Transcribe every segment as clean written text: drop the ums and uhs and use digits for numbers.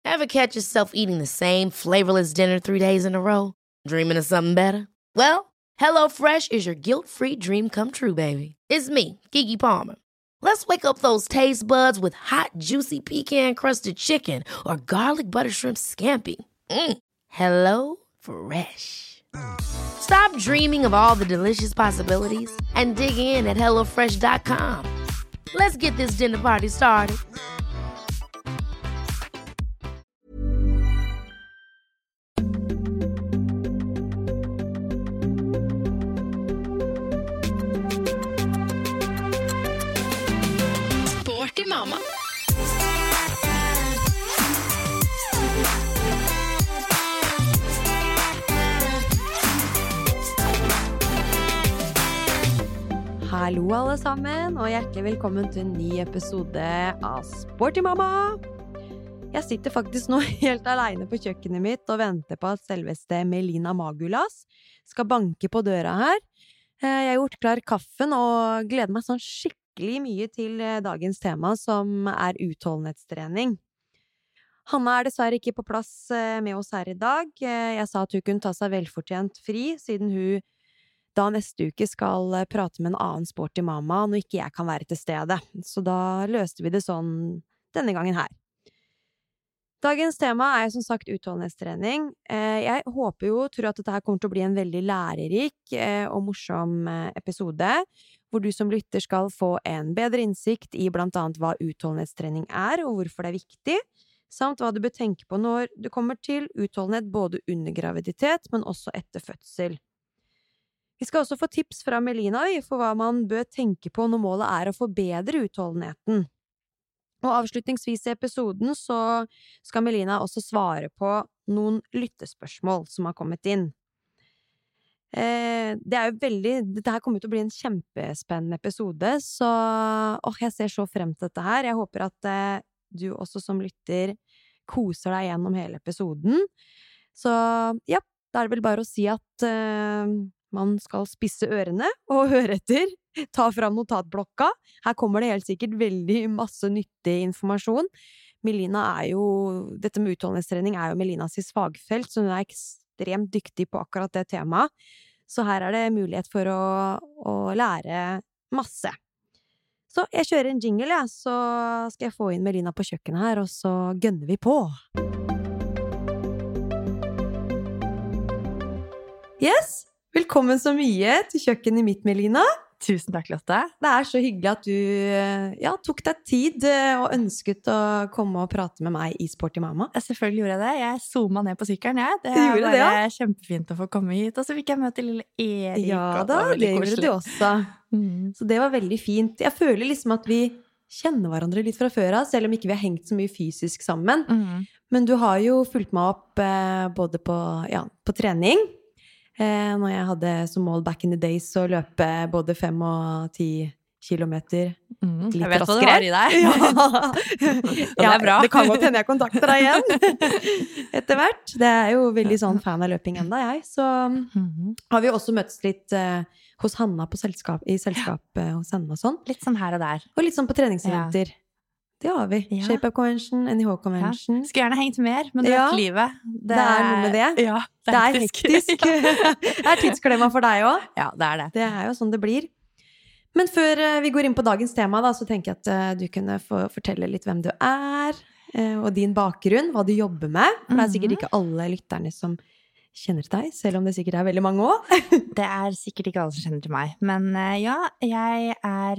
Ever catch yourself eating the same flavorless dinner 3 days in a row? Dreaming of something better? Well, HelloFresh is your guilt-free dream come true, baby. It's me, Keke Palmer. Let's wake up those taste buds with hot, juicy pecan-crusted chicken or garlic butter shrimp scampi. Hello Fresh. Stop dreaming of all the delicious possibilities and dig in at HelloFresh.com. Let's get this dinner party started. Sporty mamma. Hallo alle sammen, og hjertelig velkommen til en ny episode av Sporty mamma. Jeg sitter faktisk nå helt alene på kjøkkenet mitt og venter på at selveste Melina Magulas skal banke på døra her. Jeg har gjort klar kaffen og gleder meg sånn skikkelig mye til dagens tema, som er utholdenhetstrening. Hanna dessverre ikke på plass med oss her i dag. Jeg sa at hun kunne ta seg velfortjent fri, siden hun da neste uke skal prate med en annen sporty mamma når ikke jeg kan være til stede. Så da løste vi det sånn denne gangen her. Dagens tema er som sagt utholdenhetstrening. Jeg håper jo og tror at dette her kommer til å bli en veldig lærerik og morsom episode, hvor du som lytter skal få en bedre innsikt i blant annet hva utholdenhetstrening er og hvorfor det er viktig, samt hva du bør tenke på når du kommer til utholdenhet både under graviditet, men også etter fødsel. Vi skal også få tips fra Melina for hva man bør tenke på når målet er å forbedre utholdenheten. Og avslutningsvis i episoden så skal Melina også svare på noen lyttespørsmål som har kommet inn. Dette her kommer til å bli en kjempespennende episode, så jeg ser så frem til dette her. Jeg håper at du også som lytter koser deg gjennom hele episoden. Så ja, da er det vel bare å si at man skal spisse ørene og høre etter, ta fram notatblokka. Her kommer det helt sikkert veldig masse nyttig informasjon. Dette med utholdenhetstrening er jo Melinas fagfelt, så hun er ekstremt dyktig på akkurat det temaet. Så her er det mulighet for å lære masse. Så jeg kjører en jingle, så skal jeg få inn Melina på kjøkkenet her, og så gønner vi på. Yes! Velkommen så mye til kjøkkenet mitt, Melina. Tusen takk, Lotte. Det er så hyggelig at du tok deg tid og ønsket å komme og prate med meg i Sporty mamma. Selvfølgelig gjorde jeg det. Jeg zoomet ned på sykkelen, jeg. Det gjorde det, ja. Kjempefint å få komme hit. Og så fikk jeg møte lille Erik. Ja da, det gjorde du også. Så det var veldig fint. Jeg føler liksom at vi kjenner hverandre litt fra før av, selv om ikke vi har hengt så mye fysisk sammen. Men du har jo fulgt meg opp både på trening, når jeg hadde som mål back in the days å løpe både 5 og 10 kilometer litt raskere. Jeg vet hva du har i deg. Det er bra. Det kan godt hende jeg kontakter deg igjen etter hvert. Det er jo veldig sånn fan av løping enda jeg. Så har vi også møttes litt hos Hanna i selskap hos henne og sånn. Litt sånn her og der. Og litt sånn på treningseventer. Det har vi. Ja. Shape-up convention, NIH convention. Ja. Skulle gjerne hengt mer, men det er ikke livet. Det er noe med det. Ja, det er hektisk. Det er tidsklemma for deg også. Ja, det er det. Det er jo sånn det blir. Men før vi går inn på dagens tema, da, så tenker jeg at du kunne få fortelle litt hvem du er, og din bakgrunn, hva du jobber med. For det er sikkert ikke alle lytterne som kjenner til deg, selv om det sikkert er veldig mange også. Det er sikkert ikke alle som kjenner til meg. Men ja, jeg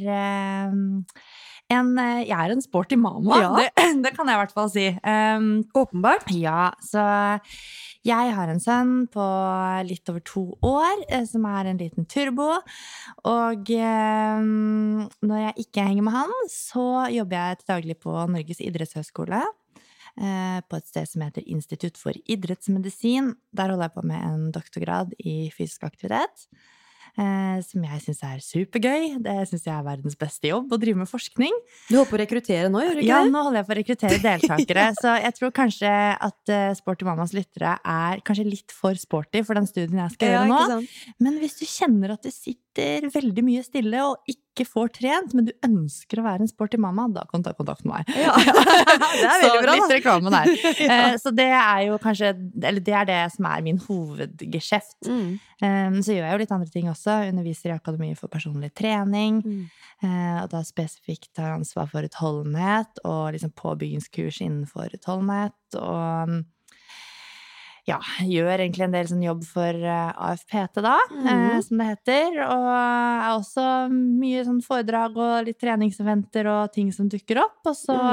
er en sporty mamma. Ja. Det kan jeg i hvert fall si. Åpenbart. Ja, så jeg har en sønn på litt over 2 år, som er en liten turbo. Og når jeg ikke henger med han, så jobber jeg til daglig på Norges idrettshøgskole, på et sted som heter Institutt for idrettsmedisin. Der holder jeg på med en doktorgrad i fysisk aktivitet, som jeg synes er supergøy. Det synes jeg er verdens beste jobb, å drive med forskning. Du håper å rekruttere nå, gjør du ikke det? Ja, nå holder jeg på å rekruttere deltakere, så jeg tror kanskje at Sporty Mammas lyttere er kanskje litt for sporty for den studien jeg skal gjøre nå. Men hvis du kjenner at du sitter veldig mye stille og ikke ikke får trent, men du ønsker å være en sporty mamma, da kan du ta kontakt med meg. Ja, det veldig bra, så litt reklame der. Ja. Så det jo kanskje, eller det det som min hovedgeskjeft. Så gjør jeg jo litt andre ting også. Underviser i Akademi for personlig trening, og da spesifikt har ansvar for utholdenhet, og liksom påbyggingskurs innenfor utholdenhet, og ja, gjør egentlig en del sånn jobb for AFPT da, som det heter, og også mye sånn foredrag og litt treningseventer og ting som dukker opp, og så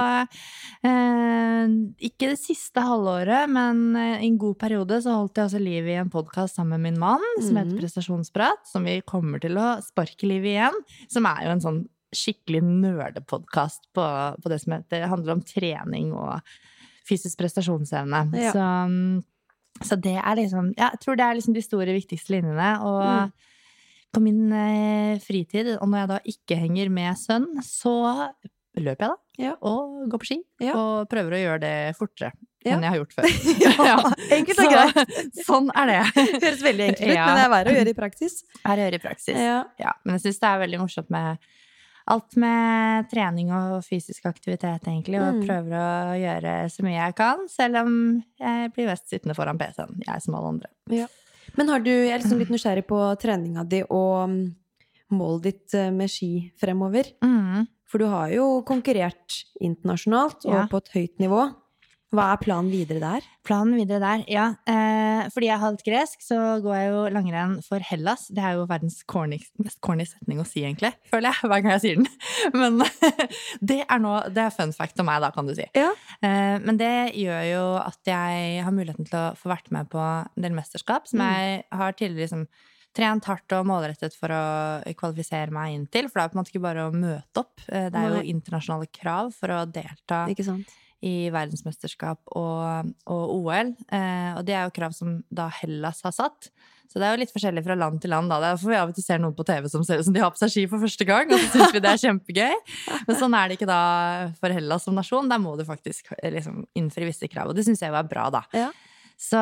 ikke det siste halvåret, men i en god periode så holdt jeg også liv i en podcast sammen med min mann, som heter Prestasjonsprat, som vi kommer til å sparke liv igjen, som jo en sånn skikkelig nerdepodcast på det som handler om trening og fysisk prestasjonsevne. Ja. Så det liksom, ja, jeg tror det liksom de store, viktigste linjene, og på min fritid, og når jeg da ikke henger med sønn, så løper jeg da, og går på ski, og prøver å gjøre det fortere enn jeg har gjort før. Enkelt og greit. Sånn det. Høres veldig enkelt ut, men det verre å gjøre i praksis. Gjøre i praksis, ja. Men jeg synes det veldig morsomt med alt med trening og fysisk aktivitet egentlig, og prøver å gjøre så mye jeg kan, selv om jeg blir mest sittende foran PC-en, jeg som alle andre. Ja. Men jeg liksom litt nysgjerrig på treninga di og målet ditt med ski fremover. For du har jo konkurrert internasjonalt og på et høyt nivå. Hva planen videre der? Planen videre der, ja. Fordi jeg halvt gresk, så går jeg jo langrenn for Hellas. Det jo verdens mest corny setning å si, egentlig, føler jeg, hver gang jeg sier den. Men det det fun fact om meg, da, kan du si. Ja. Men det gjør jo at jeg har muligheten til å få vært med på en del mesterskap, som jeg har tidligere liksom trent hardt og målrettet for å kvalifisere meg inn til, for det på en måte ikke bare å møte opp. Det jo internasjonale krav for å delta. Ikke sant? I verdensmesterskap og OL, og det jo krav som da Hellas har satt. Så det jo litt forskjellig fra land til land da. Derfor vi av og til ser noen på TV som ser ut som de har på seg ski for første gang, og så synes vi det kjempegøy. Men sånn det ikke da for Hellas som nasjon. Der må du faktisk liksom innfri visse krav, og det synes jeg jo bra da. Ja. Så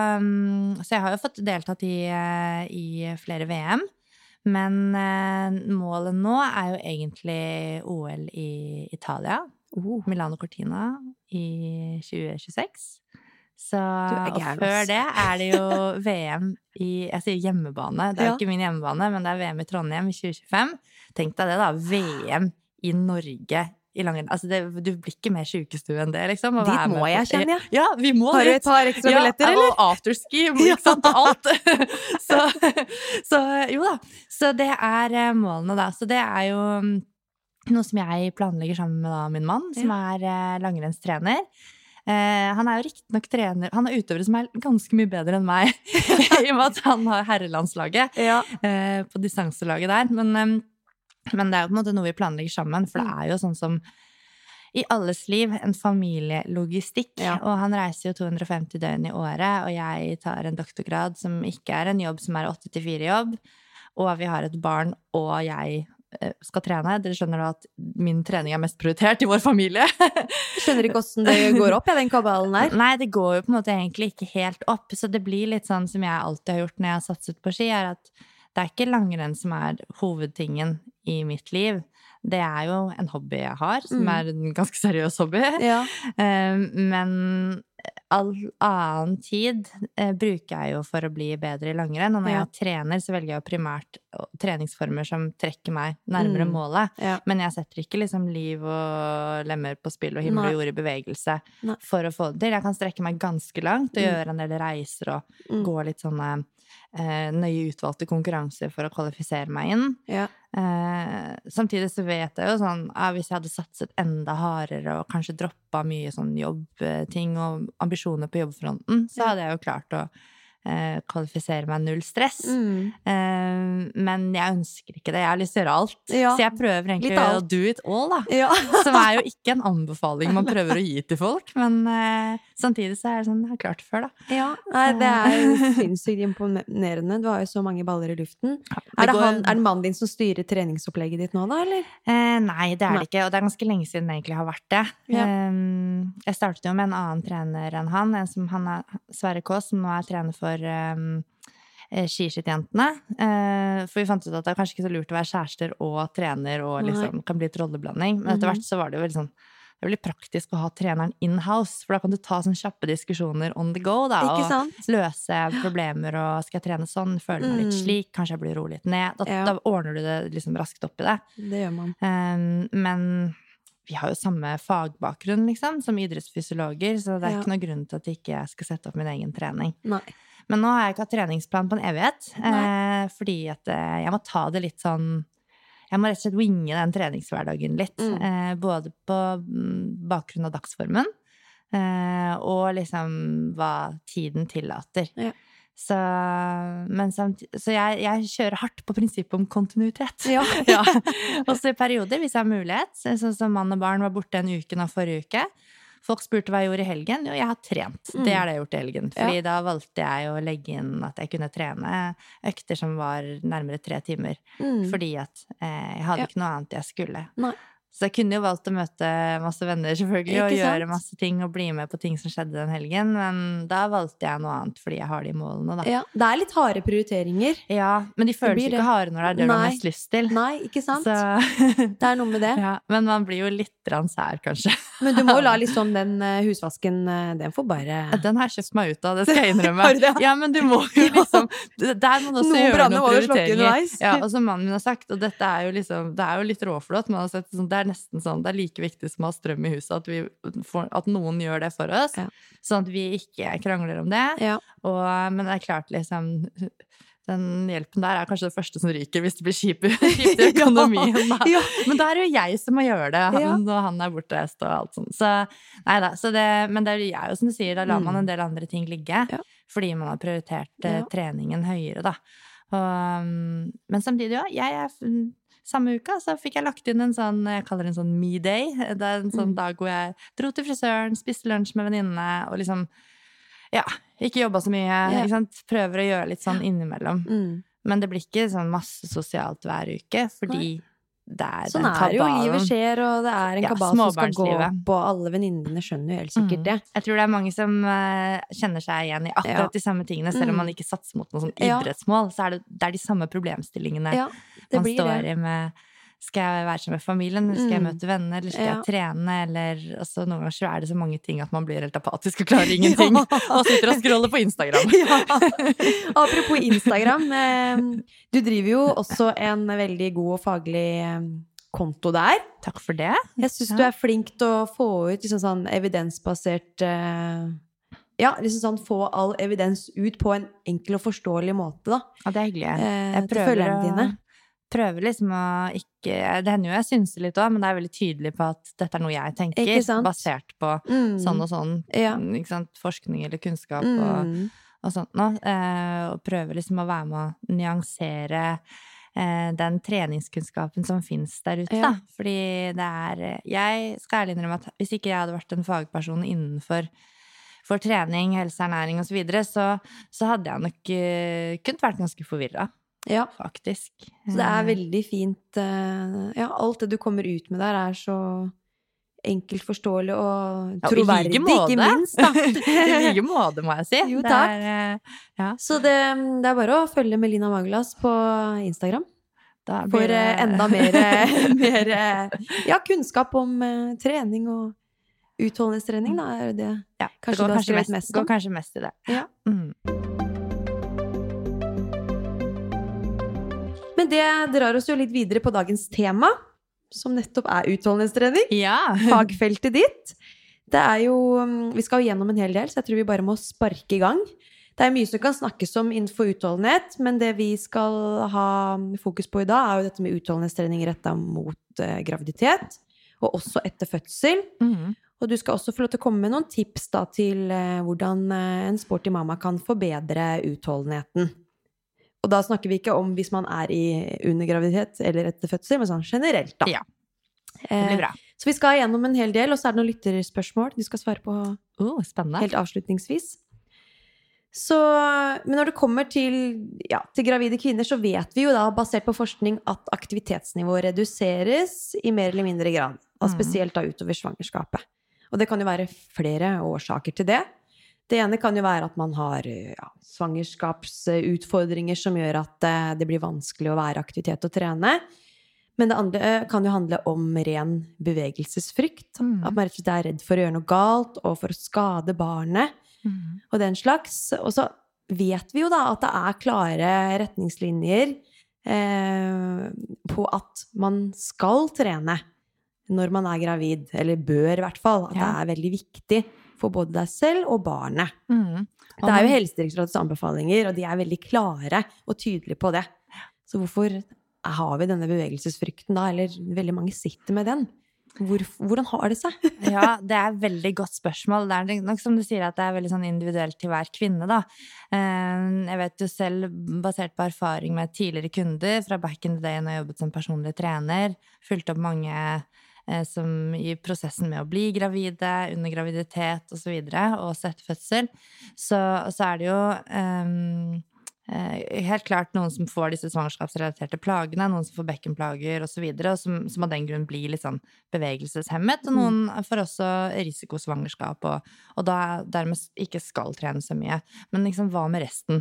jeg har jo fått deltatt i flere VM, men målet nå jo egentlig OL i Italia, Milano Cortina i 2026. Så og før det det jo VM jeg sier hjemmebane, det jo ikke min hjemmebane, men det VM i Trondheim i 2025. Tenk deg det da, VM i Norge i langrenn. Altså du blir ikke mer sykestue enn det, liksom. Dit må jeg, kjenner jeg. Ja, vi må dit. Har du et par ekstra billetter, eller? Og afterski, ikke sant, alt. så jo da. Så det målene da. Så det jo noe som jeg planlegger sammen med da, min mann, som langrennstrener. Han jo riktig nok trener, han utøvere som ganske mye bedre enn meg, i og med at han har herrelandslaget på distanselaget der, men det jo på en måte noe vi planlegger sammen, for det jo sånn som i alles liv en familielogistikk, og han reiser jo 250 døgn i året, og jeg tar en doktorgrad som ikke en jobb som 8-4 jobb, og vi har et barn, og jeg skal trene. Dere skjønner da at min trening mest prioritert i vår familie. Skjønner ikke hvordan det går opp, den kabalen der? Nei, det går jo på en måte egentlig ikke helt opp, så det blir litt sånn som jeg alltid har gjort når jeg har satset på ski, at det ikke langrenn som hovedtingen i mitt liv. Det jo en hobby jeg har, som en ganske seriøs hobby. Ja. Men all annen tid bruker jeg jo for å bli bedre i langrenn, og når jeg trener så velger jeg jo primært treningsformer som trekker meg nærmere målet. Ja. Men jeg setter ikke liksom liv og lemmer på spill og himmel og jord i bevegelse for å få det til. Jeg kan strekke meg ganske langt og gjøre en del reiser og gå litt sånne nøye utvalgte konkurranser for å kvalifisere meg inn. Ja. Samtidig så vet jeg jo sånn, hvis jeg hadde satset enda hardere og kanskje droppet mye sånn jobbting og ambisjoner på jobbfronten, så hadde jeg jo klart å kvalifisere meg null stress. Men jeg ønsker ikke det. Jeg har lyst til å gjøre alt. Ja. Så jeg prøver egentlig å do it all, da. Ja. Som jo ikke en anbefaling man prøver å gi til folk, men samtidig så det sånn, jeg har klart det før, da. Ja, nei, det sinnssykt imponerende. Du har jo så mange baller i luften. Det mannen din som styrer treningsopplegget ditt nå, da, eller? Nei, det det ikke, og det ganske lenge siden det egentlig har vært det. Ja. Jeg startet jo med en annen trener enn han som Sverre Kås, som nå trener for skiskittjentene. For vi fant ut at det er kanskje ikke så lurt å være kjærester og trener, og liksom kan bli et rolleblanding. Men etter hvert så var det jo veldig sånn, det er veldig praktisk å ha treneren in-house, for da kan du ta sånne kjappe diskusjoner on the go, da, og løse problemer, og skal jeg trene sånn, føler meg litt slik, kanskje jeg blir rolig litt ned, da ordner du det liksom raskt opp i det. Det gjør man. Men vi har jo samme fagbakgrunn, liksom, som idrettsfysiologer, så det er ikke noe grunn til at ikke jeg skal sette opp min egen trening. Nei. Men nå har jeg ikke hatt treningsplan på en evighet, fordi at jeg må ta det litt sånn, jeg må rett og slett winge den treningshverdagen litt, både på bakgrunn av dagsformen, og liksom hva tiden tillater. Ja. Så jeg kjører hardt på prinsippet om kontinuitet. Ja. Ja. Også i perioder, hvis jeg har mulighet, sånn som mann og barn var borte en uke nå forrige uke. Folk spurte hva jeg gjorde i helgen. Jo, jeg har trent. Det er det jeg har gjort i helgen. Fordi da valgte jeg å legge inn at jeg kunne trene økter som var nærmere 3 timer. Fordi at jeg hadde ikke noe annet jeg skulle. Nei. Så jeg kunne jo valgt å møte masse venner selvfølgelig, og gjøre masse ting og bli med på ting som skjedde den helgen, men da valgte jeg noe annet fordi jeg har de målene, da. Ja, det er litt harde prioriteringer. Ja, men de føles ikke harde når det er det du har mest lyst til. Nei, ikke sant? Det er noe med det. Ja, men man blir jo litt sær, kanskje. Men du må la liksom den husvasken, den får bare... Den har jeg kjøpt meg ut av, det skal jeg innrømme. Ja, men du må jo liksom... Der må du også gjøre noen prioriteringer. Ja, og som mannen min har sagt, og dette er jo liksom, det er jo litt råflott, man har sett sånn, det er nesten sånn, det er like viktig som å ha strøm i huset at noen gjør det for oss, sånn at vi ikke krangler om det. Ja. Men det er klart liksom, den hjelpen der er kanskje det første som ryker hvis det blir kjipt i økonomien. Ja. Men da er det jo jeg som må gjøre det, og han er bortreist og alt sånt. Så, neida, men det er jo som du sier, da lar man en del andre ting ligge, fordi man har prioritert treningen høyere, da. Men samtidig samme uka så fikk jeg lagt inn en sånn, jeg kaller det en sånn me-day. Det er en sånn dag hvor jeg dro til frisøren, spiste lunsj med venninnene, og liksom, ikke jobbet så mye, ikke sant? Prøver å gjøre litt sånn innimellom. Men det blir ikke sånn masse sosialt hver uke, fordi det er sånn den kabalen. Sånn er det jo, livet skjer, og det er en kabal som skal gå på, alle venninnene skjønner jo helt sikkert det. Jeg tror det er mange som kjenner seg igjen i akkurat de samme tingene, selv om man ikke satser mot noen sånn idrettsmål, så er det de samme problemstillingene man står i med, skal jeg være sammen med familien, eller skal jeg møte venner, eller skal jeg trene, eller altså, noen ganger så er det så mange ting at man blir helt apatisk og klarer ingenting, og sitter og scroller på Instagram. Apropos Instagram, du driver jo også en veldig god og faglig konto der. Takk for det. Jeg synes du er flink til å få ut liksom sånn evidensbasert liksom sånn få all evidens ut på en enkel og forståelig måte, da. Ja, det er hyggelig. Jeg prøver liksom å ikke, det hender jo jeg synser litt også, men det er veldig tydelig på at dette er noe jeg tenker, basert på sånn og sånn, ikke sant? Forskning eller kunnskap og sånt nå, og prøver liksom å være med å nyansere den treningskunnskapen som finnes der ute, da. Fordi det jeg skal ærlig innrømme at hvis ikke jeg hadde vært en fagperson innenfor for trening, helseernæring og så videre, så hadde jeg nok kunnet vært ganske forvirret. Ja, faktisk. Så det er veldig fint, alt det du kommer ut med der er så enkelt forståelig og troverdig, ikke minst, da. I like måte, må jeg si. Jo, takk. Så det er bare å følge Melina Magelas på Instagram. For enda mer kunnskap om trening og utholdenhetstrening, da er det kanskje du har skrevet mest om. Går kanskje mest i det. Ja. Men det drar oss jo litt videre på dagens tema, som nettopp er utholdenhetstrening. Ja. Fagfeltet ditt. Det er jo, vi skal jo gjennom en hel del, så jeg tror vi bare må sparke i gang. Det er mye som kan snakkes om innenfor utholdenhet, men det vi skal ha fokus på i dag er jo dette med utholdenhetstrening rettet mot graviditet, og også etter fødsel. Og du skal også få lov til å komme med noen tips da, til hvordan en sporty mamma kan forbedre utholdenheten. Og da snakker vi ikke om hvis man er under graviditet eller etter fødsel, men sånn generelt da. Ja, det blir bra. Så vi skal gjennom en hel del, og så er det noen lytterspørsmål du skal svare på spennende. Helt avslutningsvis. Så, men når det kommer til gravide kvinner, så vet vi jo da, basert på forskning, at aktivitetsnivået reduseres i mer eller mindre grad, og spesielt da utover svangerskapet. Og det kan jo være flere årsaker til det. Det ene kan jo være at man har svangerskapsutfordringer som gjør at det blir vanskelig å være i aktivitet og trene. Men det andre kan jo handle om ren bevegelsesfrykt. At man rett og slett er redd for å gjøre noe galt, og for å skade barnet, og den slags. Og så vet vi jo da at det er klare retningslinjer på at man skal trene når man er gravid, eller bør i hvert fall. At det er veldig viktig for både deg selv og barnet. Det er jo Helsedirektoratets anbefalinger, og de er veldig klare og tydelige på det. Så hvorfor har vi denne bevegelsesfrykten da, eller veldig mange sitter med den? Hvordan har det seg? Ja, det er et veldig godt spørsmål. Det er nok som du sier at det er veldig sånn individuelt til hver kvinne da. Jeg vet jo selv, basert på erfaring med tidligere kunder fra back in the day når jeg jobbet som personlig trener, fulgt opp mange som i prosessen med å bli gravide, under graviditet og så videre, og sett fødsel, så er det jo helt klart noen som får disse svangerskapsrelaterte plagene, noen som får bekkenplager og så videre, og som av den grunn blir litt sånn bevegelseshemmet, og noen får også risikosvangerskap, og da dermed ikke skal trene så mye. Men liksom, hva med resten?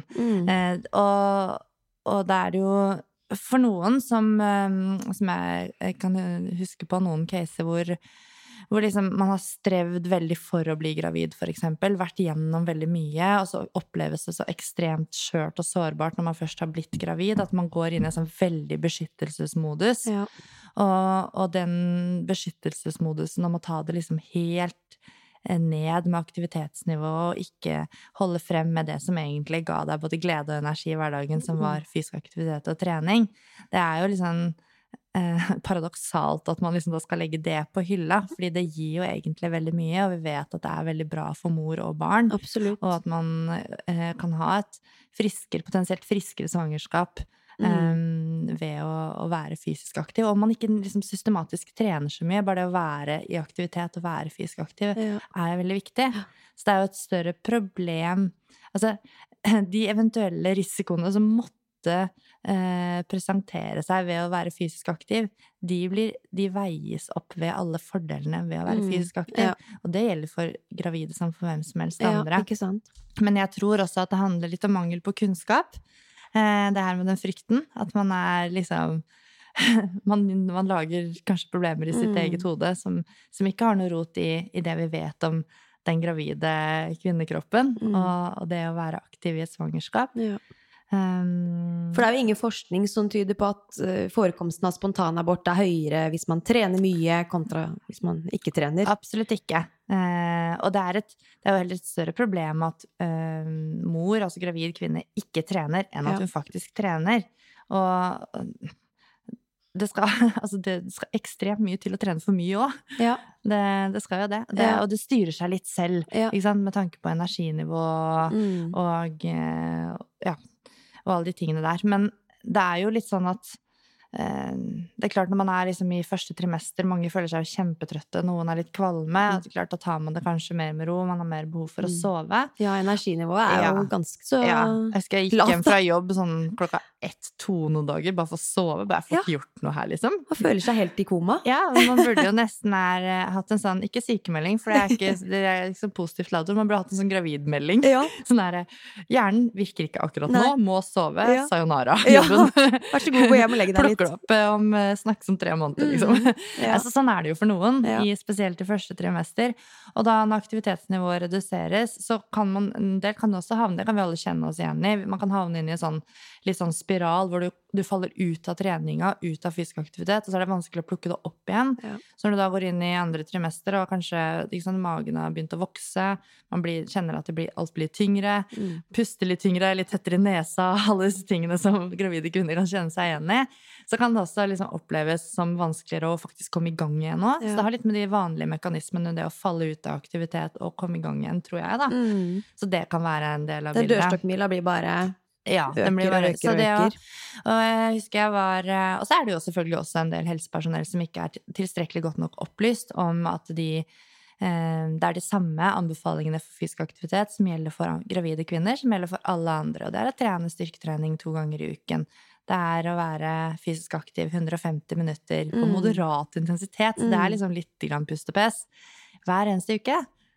Og da er det jo for noen som jeg kan huske på noen caser hvor liksom man har strevd veldig for å bli gravid, for eksempel, vært gjennom veldig mye, og så oppleves det så ekstremt skjørt og sårbart når man først har blitt gravid, at man går inn i en sånn veldig beskyttelsesmodus. Ja. Og den beskyttelsesmodusen om å ta det liksom helt ned med aktivitetsnivå og ikke holde frem med det som egentlig ga deg både glede og energi i hverdagen, som var fysisk aktivitet og trening. Det er jo liksom paradoksalt at man liksom da skal legge det på hylla, fordi det gir jo egentlig veldig mye, og vi vet at det er veldig bra for mor og barn. Absolutt. Og at man kan ha et potensielt friskere svangerskap ved å være fysisk aktiv, og om man ikke liksom systematisk trener så mye, bare det å være i aktivitet og være fysisk aktiv er veldig viktig. Så det er jo et større problem, altså de eventuelle risikoene som måtte presentere seg ved å være fysisk aktiv, de veies opp ved alle fordelene ved å være fysisk aktiv, og det gjelder for gravide som for hvem som helst andre. Ikke sant? Men jeg tror også at det handler litt om mangel på kunnskap, det her med den frykten, at man er liksom man lager kanskje problemer i sitt eget hode som ikke har noe rot i det vi vet om den gravide kvinnekroppen, og det å være aktiv i et svangerskap. For det er jo ingen forskning som tyder på at forekomsten av spontanabort er høyere hvis man trener mye kontra hvis man ikke trener. Absolutt ikke. Og det er jo heller et større problem at mor, altså gravid kvinne, ikke trener enn at hun faktisk trener. Og det skal ekstremt mye til å trene for mye også. Ja. Det skal jo det. Og det styrer seg litt selv, ikke sant? Med tanke på energinivå og alle de tingene der. Men det er jo litt sånn at det er klart når man er liksom i første trimester, mange føler seg jo kjempetrøtte, noen er litt kvalme, og det er klart da tar man det kanskje mer med ro, man har mer behov for å sove. Ja, energinivået er jo ganske så jeg husker jeg gikk hjem fra jobb sånn klokka 1-2 noen dager, bare for å sove, bare for å få gjort noe her liksom. Man føler seg helt i koma. Ja, man burde jo nesten hatt en sånn, ikke sykemelding, for det er ikke så positivt ladet, man burde hatt en sånn gravidmelding. Ja. Sånn hjernen virker ikke akkurat nå, må sove, sayonara. Vær så god, gå hjem og legge deg litt. Opp om snakkes om 3 måneder, liksom. Altså, sånn er det jo for noen, spesielt i første trimester. Og da når aktivitetsnivået reduseres, så kan man, en del kan også havne, det kan vi alle kjenne oss igjen i, man kan havne inn i en litt sånn spiral, hvor du faller ut av treninga, ut av fysisk aktivitet, og så er det vanskelig å plukke det opp igjen. Så når du da går inn i andre trimester, og kanskje magen har begynt å vokse, man kjenner at alt blir tyngre, puster litt tyngre, litt tettere i nesa, alle disse tingene som gravide kvinner kan kjenne seg igjen i, så kan det også liksom oppleves som vanskeligere å faktisk komme i gang igjen nå. Så det har litt med de vanlige mekanismene, det å falle ut av aktivitet og komme i gang igjen, tror jeg da. Så det kan være en del av bildet. Den dørstokkmila blir bare øker. Og jeg husker og så er det jo selvfølgelig også en del helsepersonell som ikke er tilstrekkelig godt nok opplyst om at det er de samme anbefalingene for fysisk aktivitet som gjelder for gravide kvinner, som gjelder for alle andre, og det er å trene styrketrening 2 ganger i uken. Det er å være fysisk aktiv 150 minutter på moderat intensitet, så det er liksom litt grann pustepes hver eneste uke.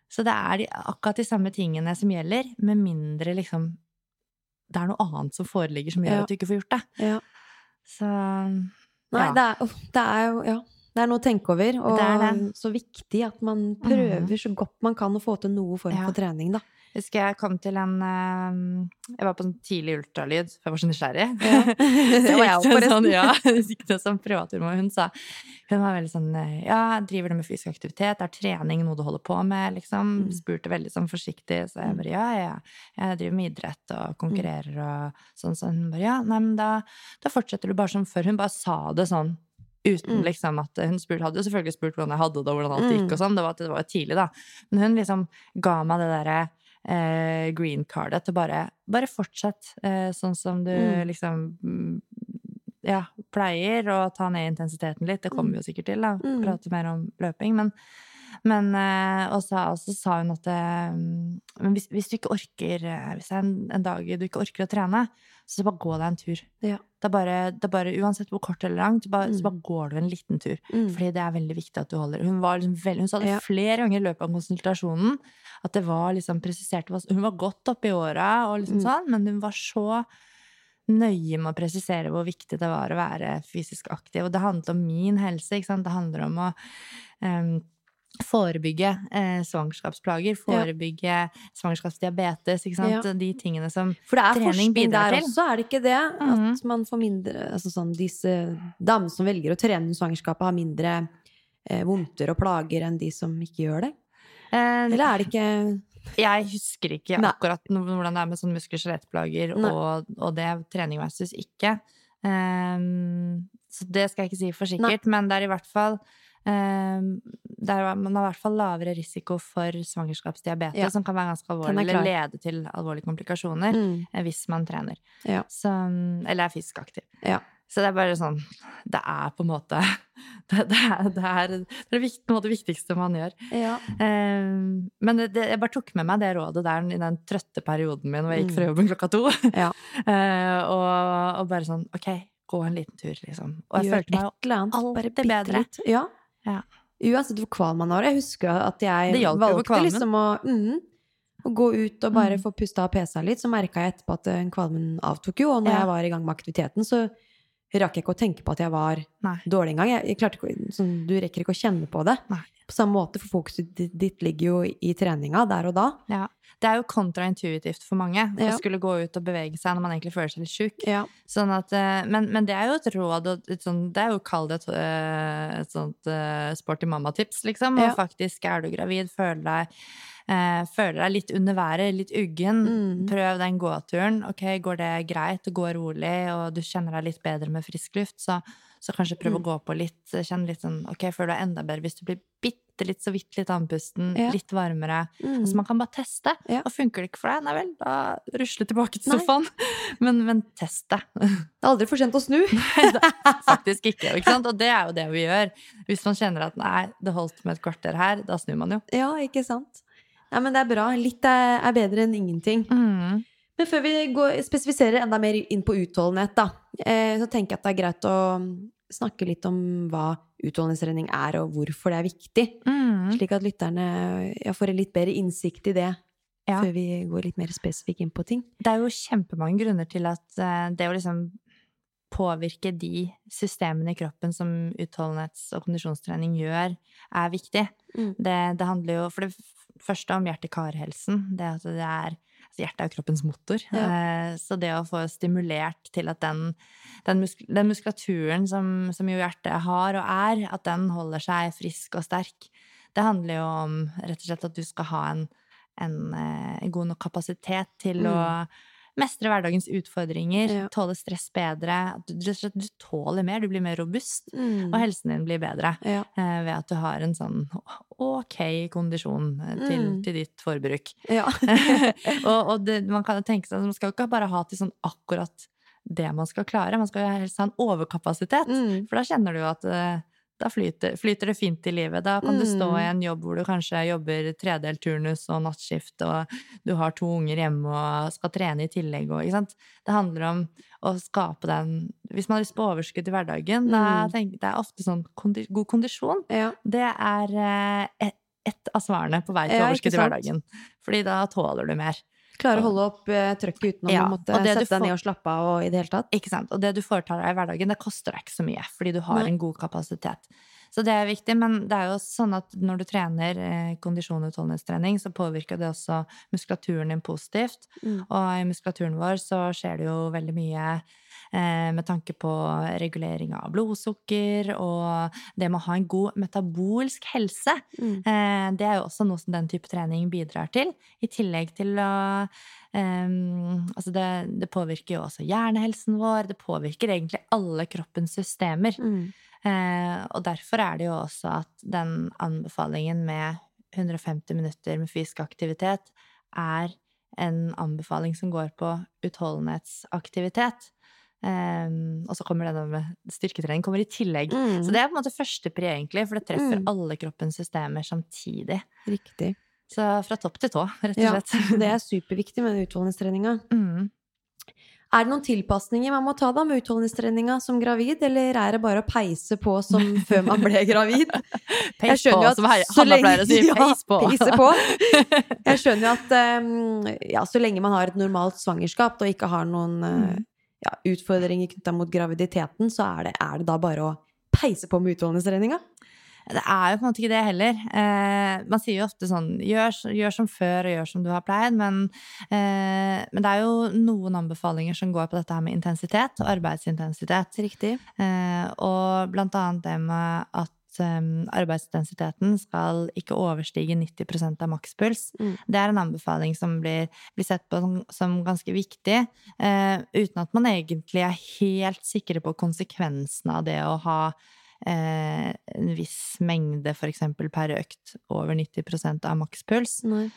Så det akkurat de samme tingene som gjelder, med mindre liksom det noe annet som foreligger som gjør at du ikke får gjort det. Ja. Så Nei, det jo, ja, det noe å tenke over, og så viktig at man prøver så godt man kan å få til noe form for trening, da. Jeg husker jeg kom til jeg var på sånn tidlig ultralyd, for jeg var så nysgjerrig. Ja. Det var jeg også, forresten. Ja, det som privatturmor, hun var veldig sånn, ja, driver det med fysisk aktivitet, trening noe du holder på med, liksom, spurte veldig sånn forsiktig, så jeg bare, ja, jeg driver med idrett og konkurrerer og sånn, så hun bare, ja, nei, men da fortsetter du bare som før. Hun bare sa det sånn, uten liksom at hun hadde jo selvfølgelig spurt hvordan jeg hadde det, og hvordan alt gikk og sånn, det var jo tidlig da, men hun liksom ga meg det der green cardet til bare fortsett sånn som du liksom ja, pleier å ta ned intensiteten litt, det kommer vi jo sikkert til da, prate mer om løping, men og så sa hun at men hvis du ikke orker, hvis det en dag du ikke orker å trene, så bare gå deg en tur. Ja. Det bare, uansett hvor kort eller langt, så bare går du en liten tur. Fordi det veldig viktig at du holder. Hun var liksom hun sa det flere ganger i løpet av konsultasjonen, at det var liksom presisert, hun var godt oppe i åra og liksom sånn, men hun var så nøye med å presisere hvor viktig det var å være fysisk aktiv, og det handlet om min helse, ikke sant? Det handler om å forebygge svangerskapsplager, forebygge svangerskapsdiabetes, ikke sant? Ja. De tingene som trening bidrar til. For det forskning der også, det ikke det? At man får mindre, altså sånn, disse damer som velger å trene i svangerskapet har mindre vondter og plager enn de som ikke gjør det? Eller det ikke... Jeg husker ikke akkurat hvordan det med sånne muskel-skjelettplager og det trening versus ikke. Så det skal jeg ikke si for sikkert, men det i hvert fall man har i hvert fall lavere risiko for svangerskapsdiabetes, som kan være ganske alvorlig, eller lede til alvorlige komplikasjoner hvis man trener. Så, eller fysisk aktiv. Så det bare sånn, det på en måte det viktigste man gjør. Men jeg bare tok med meg det rådet der i den trøtte perioden min hvor jeg gikk fra jobben 2:00. Og bare sånn, ok, gå en liten tur, liksom. Og jeg følte meg alltid bedre. Ja. Uansett hvor kvalm man har. Jeg husker at jeg valgte liksom å gå ut og bare få pusta av pesa litt, så merket jeg etterpå at kvalmen avtok jo, og når jeg var i gang med aktiviteten, så rakk jeg ikke å tenke på at jeg var dårlig en gang. Jeg klarte ikke, sånn, du rekker ikke å kjenne på det. På samme måte, for fokuset ditt ligger jo i treninga der og da. Ja. Det jo kontraintuitivt for mange å skulle gå ut og bevege seg når man egentlig føler seg litt syk. Sånn at, men det jo et råd, og det jo kall det et sånt sporty mamma-tips, liksom. Og faktisk du gravid, føler deg litt under været, litt uggen, prøv den gåturen. Ok, går det greit, det går rolig, og du kjenner deg litt bedre med frisk luft, så kanskje prøv å gå på litt, kjenn litt sånn, ok, føler du enda bedre hvis du blir bitte litt, så vidt litt andpusten, litt varmere. Altså man kan bare teste, og funker det ikke for deg, nei vel, da rusle tilbake til sofaen. Men test det. Det aldri for sent å snu. Nei, faktisk ikke, ikke sant? Og det jo det vi gjør. Hvis man kjenner at nei, det holdt med et kvarter her, da snur man jo. Ja, ikke sant? Nei, men det bra. Litt bedre enn ingenting. Men før vi spesifiserer enda mer inn på utholdenhet, da, så tenker jeg at det greit å snakke litt om hva utholdenhetstrening og hvorfor det viktig. Slik at lytterne får en litt bedre innsikt i det, før vi går litt mer spesifikt inn på ting. Det jo kjempemange grunner til at det å liksom påvirke de systemene i kroppen som utholdenhets- og kondisjonstrening gjør, viktig. Det handler jo for det første om hjerte-karhelsen. Det at altså hjertet kroppens motor. Så det å få stimulert til at den muskulaturen som jo hjertet har og at den holder seg frisk og sterk, det handler jo om rett og slett at du skal ha en god nok kapasitet til å mestre hverdagens utfordringer, tåle stress bedre, du tåler mer, du blir mer robust, og helsen din blir bedre ved at du har en sånn ok kondisjon til ditt forbruk. Og man kan jo tenke seg, man skal jo ikke bare ha til sånn akkurat det man skal klare, man skal jo helst ha en overkapasitet, for da kjenner du jo at da flyter det fint i livet. Da kan du stå i en jobb hvor du kanskje jobber tredelt turnus og nattskift, og du har 2 unger hjemme og skal trene i tillegg. Og, ikke sant? Det handler om å skape hvis man har lyst på overskudd i hverdagen, da tenker jeg det ofte sånn god kondisjon. Det ett av svarene på vei til overskudd i hverdagen. Fordi da tåler du mer. Klare å holde opp trøkket uten å måtte sette deg ned og slappe av og i det hele tatt. Ikke sant? Og det du foretar deg i hverdagen, det koster deg ikke så mye, fordi du har en god kapasitet. Så det viktig, men det jo sånn at når du trener kondisjon og utholdenhetstrening, så påvirker det også muskulaturen din positivt. Og i muskulaturen vår så skjer det jo veldig mye med tanke på regulering av blodsukker og det med å ha en god metabolsk helse. Det jo også noe som den type trening bidrar til, i tillegg til å altså det påvirker jo også hjernehelsen vår, det påvirker egentlig alle kroppens systemer. Og derfor det jo også at den anbefalingen med 150 minutter med fysisk aktivitet en anbefaling som går på utholdenhetsaktivitet. Og så kommer det med styrketrening kommer i tillegg. Så det på en måte første pri egentlig, for det treffer alle kroppens systemer samtidig. Riktig. Så fra topp til tå, rett og slett. Ja, det superviktig med utholdenhetstreninga. Det noen tilpasninger man må ta da med utholdenhetstreninga som gravid, eller det bare å peise på som før man ble gravid? Peis på, som Hanna pleier å si. Peis på. Peise på. Jeg skjønner jo at så lenge man har et normalt svangerskap og ikke har noen utfordringer knyttet mot graviditeten, så det da bare å peise på med utholdenhetstreninga. Det jo på en måte ikke det heller. Man sier jo ofte sånn, gjør som før og gjør som du har pleid, men det jo noen anbefalinger som går på dette her med intensitet og arbeidsintensitet. Riktig. Og blant annet det med at arbeidsintensiteten skal ikke overstige 90% av makspuls. Det en anbefaling som blir sett på som ganske viktig, uten at man egentlig helt sikre på konsekvensene av det å ha en viss mengde for eksempel per økt over 90% av makspuls.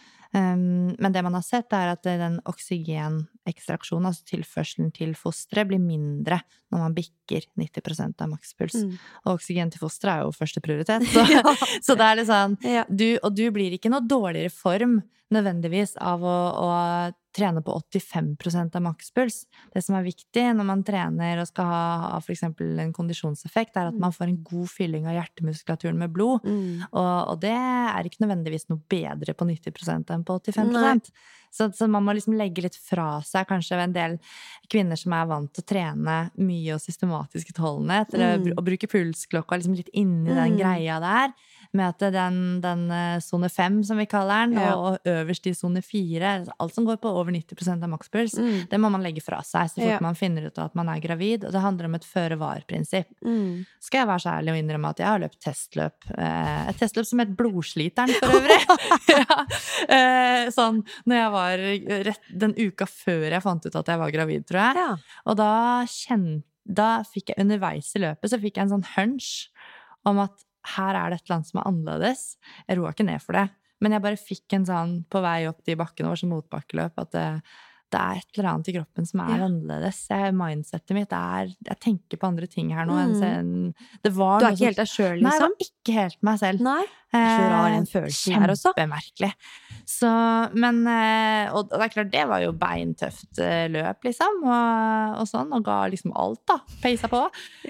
Men det man har sett at den oksygenekstraksjonen, altså tilførselen til fosteret, blir mindre når man bikker 90% av makspuls. Og oksygen til fosteret jo første prioritet. Så det litt sånn, du blir ikke noe dårligere form nødvendigvis av å trene på 85% av makspuls. Det som viktig når man trener og skal ha for eksempel en kondisjonseffekt, at man får en god fylling av hjertemuskulaturen med blod. Og det ikke nødvendigvis noe bedre på 90% enn på 85%. Så man må liksom legge litt fra seg, kanskje en del kvinner som vant til å trene mye og systematisk utholdenhet, eller å bruke pulsklokka liksom litt inni den greia der, med at den zone 5, som vi kaller den, og øverst i zone 4, alt som går på over 90% av makspuls, det må man legge fra seg, så fort man finner ut at man gravid, og det handler om et føre-var-prinsipp. Skal jeg være så ærlig og innrømme at jeg har løpt testløp, et testløp som het Blodsliteren for øvrig. Sånn, når jeg var den uka før jeg fant ut at jeg var gravid, tror jeg, og da fikk jeg underveis i løpet, så fikk jeg en sånn hunch om at her det et eller annet som annerledes. Jeg roet ikke ned for det, men jeg bare fikk en sånn på vei opp de bakkene, som motbakkeløp, at det et eller annet i kroppen som annerledes. Mindsetet mitt jeg tenker på andre ting her nå. Det var du ikke helt deg selv, liksom? Nei, jeg var ikke helt meg selv. Nei, så rar en følelse her også. Kjempemerkelig. Så, men, og det klart, det var jo beintøft løp, liksom, og sånn, og ga liksom alt da, peisa på.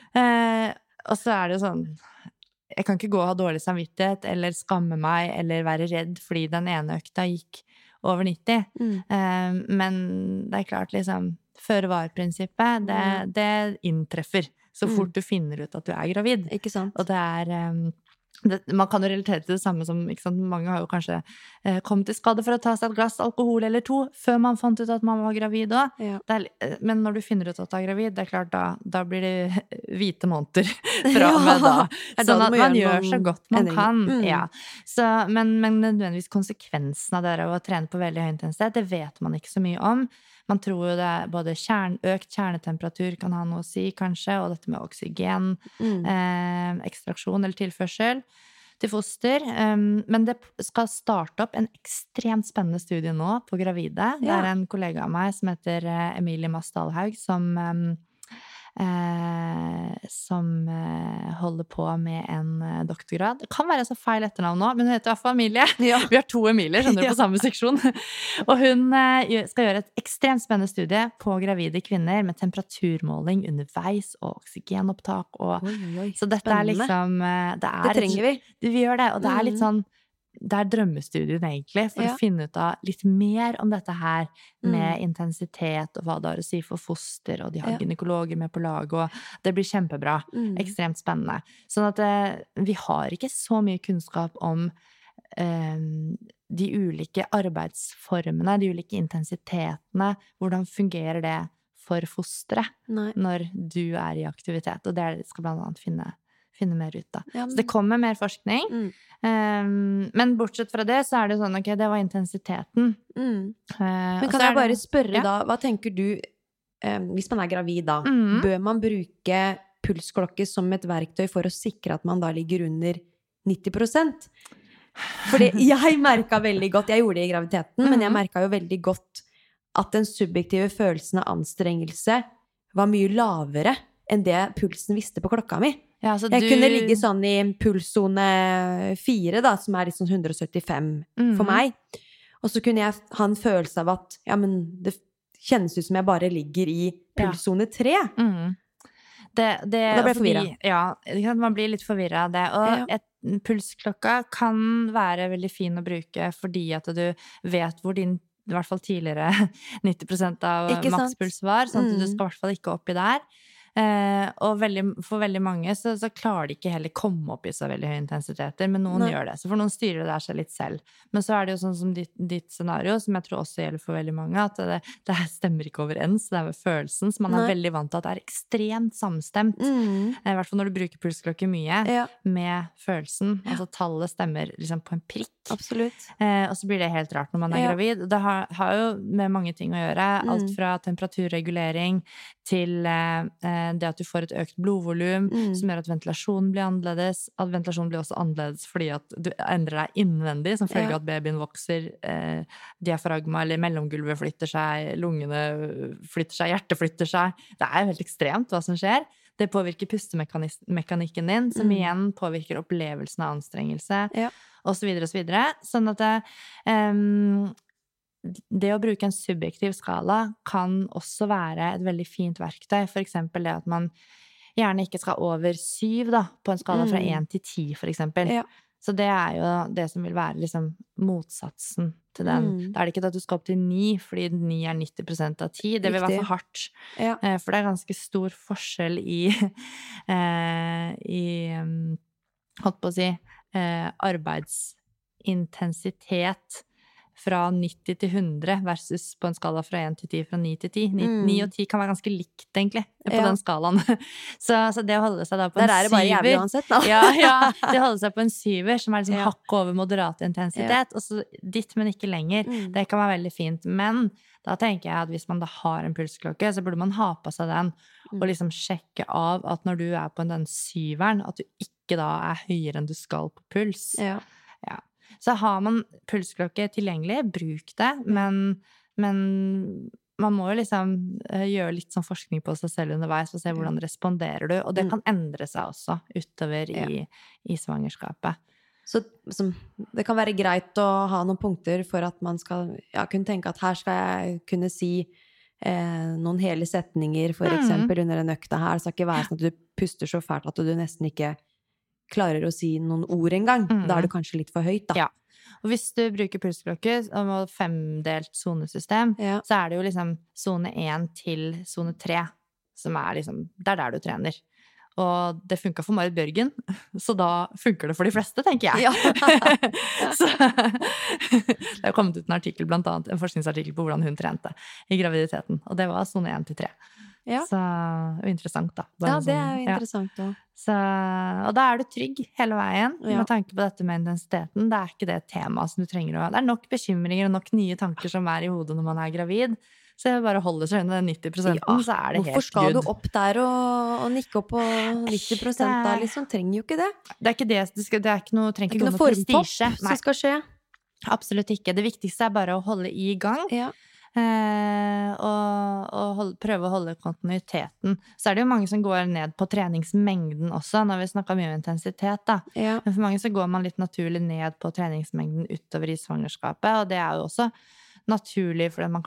Og så det jo sånn, jeg kan ikke gå og ha dårlig samvittighet, eller skamme meg, eller være redd, fordi den ene økta gikk over 90. Men det klart, liksom, føre-var-prinsippet, det inntreffer så fort du finner ut at du gravid. Ikke sant? Og det man kan jo relatere til det samme som, ikke sant, mange har jo kanskje kommet til skade for å ta seg et glass alkohol eller 2 før man fant ut at man var gravid også. Men når du finner ut at du gravid, det klart da blir det hvite måneder fra og med da. Sånn at man gjør så godt man kan. Så, men nødvendigvis konsekvensen av det å trene på veldig høy intensitet, det vet man ikke så mye om. Man tror jo det både økt kjernetemperatur kan ha noe å si, kanskje, og dette med oksygen, ekstraksjon eller tilførsel til foster. Men det skal starte opp en ekstremt spennende studie nå på gravide. Det en kollega av meg som heter Emilie Mastalhaug, som holder på med en doktorgrad. Det kan være så feil etternavn nå, men hun heter Emilie. Vi har 2 Emilier, skjønner du, på samme seksjon. Og hun skal gjøre et ekstremt spennende studie på gravide kvinner med temperaturmåling underveis og oksygenopptak. Så dette liksom... Det trenger vi. Vi gjør det, og det litt sånn det drømmestudien egentlig, for Ja. å finne ut av litt mer om dette her med intensitet og hva det har å si for foster, og de har Ja. gynekologer med på lag, og det blir kjempebra. Ekstremt spennende. Sånn at vi har ikke så mye kunnskap om de ulike arbeidsformene, de ulike intensitetene, hvordan fungerer det for fosteret Nei. når du i aktivitet, og det vi skal blant annet finne mer ut av. Ja, Så det kommer mer forskning, men bortsett fra det så det sånn, ok, det var intensiteten. Men Og kan så jeg bare det- spørre ja. da, hva tenker du, hvis man gravid da, Mhm. bør man bruke pulsklokke som et verktøy for å sikre at man da ligger under 90%? Fordi jeg merket veldig godt, jeg gjorde det i graviditeten, men jeg merket jo veldig godt at den subjektive følelsen av anstrengelse var mye lavere enn det pulsen visste på klokka mi. Ja, så Jeg kunne ligge sånn i pulszone 4 da, som litt sånn 175 for meg. Og så kunne jeg ha en følelse av at, ja, men det kjennes ut som jeg bare ligger i pulszone 3. Da ble jeg forvirret. Ja, man blir litt forvirret av det. Og pulsklokka kan være veldig fin å bruke fordi at du vet hvor din, i hvert fall tidligere, 90% av Ikke sant? makspuls var, sånn at du skal i hvert fall ikke oppi der. Og for veldig mange så klarer de ikke heller komme opp i så veldig høye intensiteter, men noen gjør det. Så for noen styrer det der seg litt selv. Men så det jo sånn som ditt scenario, som jeg tror også gjelder for veldig mange, at det her stemmer ikke overens, det med følelsen, så man veldig vant til at det ekstremt samstemt. I hvert fall når du bruker pulsklokke mye, med følelsen, altså tallet stemmer liksom på en prikk. Absolutt. Og så blir det helt rart når man gravid. Det har jo med mange ting å gjøre, alt fra temperaturregulering til det at du får et økt blodvolum, som gjør at ventilasjonen blir annerledes. At ventilasjonen blir også annerledes fordi at du endrer deg innvendig, som følge av at babyen vokser, diafragma eller mellomgulvet flytter seg, lungene flytter seg, hjertet flytter seg. Det jo helt ekstremt hva som skjer. Det påvirker pustemekanikken din, som igjen påvirker opplevelsen av anstrengelse, og så videre og så videre. Sånn at det å bruke en subjektiv skala kan også være et veldig fint verktøy. For eksempel det at man gjerne ikke skal over 7 da, på en skala fra 1 til 10 for eksempel. Så det jo det som vil være liksom motsatsen til den. Da det ikke at du skal opp til 9, fordi 9 90% av 10. Det vil være for hardt. For det ganske stor forskjell i holdt på å si, arbeidsintensitet fra 90 til 100 versus på en skala fra 1 til 10, fra 9 til 10. 9 og 10 kan være ganske likt, egentlig, på den skalaen. Så det å holde seg da på en 7... Der det bare jævlig uansett, da. ja, det å holde seg på en 7 som liksom hakk over moderat intensitet, og så ditt, men ikke lenger. Det kan være veldig fint. Men da tenker jeg at hvis man da har en pulsklokke, så burde man ha på seg den, og liksom sjekke av at når du på den 7-eren, at du ikke da høyere enn du skal på puls. Så har man pulsklokke tilgjengelig, bruk det, men man må jo liksom gjøre litt sånn forskning på seg selv underveis for å se hvordan responderer du, og det kan endre seg også utover i svangerskapet. Så det kan være greit å ha noen punkter for at man skal kunne tenke at her skal jeg kunne si noen hele setninger, for eksempel under en økta her. Det skal ikke være sånn at du puster så fælt at du nesten ikke klarer å si noen ord engang. Da det kanskje litt for høyt, da. Ja. Og hvis du bruker pulsklokke og 5-delt zonesystem, så det jo liksom zone 1 til zone 3, som liksom, det der du trener. Og det funket for Marit Bjørgen, så da funker det for de fleste, tenker jeg. Så, det har kommet ut en artikkel, blant annet en forskningsartikkel på hvordan hun trente i graviditeten, og det var zone 1 til 3. Så det interessant da. Ja, det jo interessant da. Og da du trygg hele veien med tanke på dette med intensiteten. Det ikke det tema som du trenger å ha. Det nok bekymringer og nok nye tanker som i hodet når man gravid. Så jeg bare holder seg under 90%, så det helt good. Hvorfor skal du opp der og nikke opp på 90% da, liksom? Trenger jo ikke det. Det ikke det, det ikke noe, trenger ikke noe prestisje. Som skal skje. Absolutt ikke. Det viktigste bare å holde i gang. Og prøve å holde kontinuiteten. Så det jo mange som går ned på treningsmengden også, når vi snakker mye om intensitet da. Men for mange så går man litt naturlig ned på treningsmengden utover i svangerskapet, og det jo også naturlig fordi man kanskje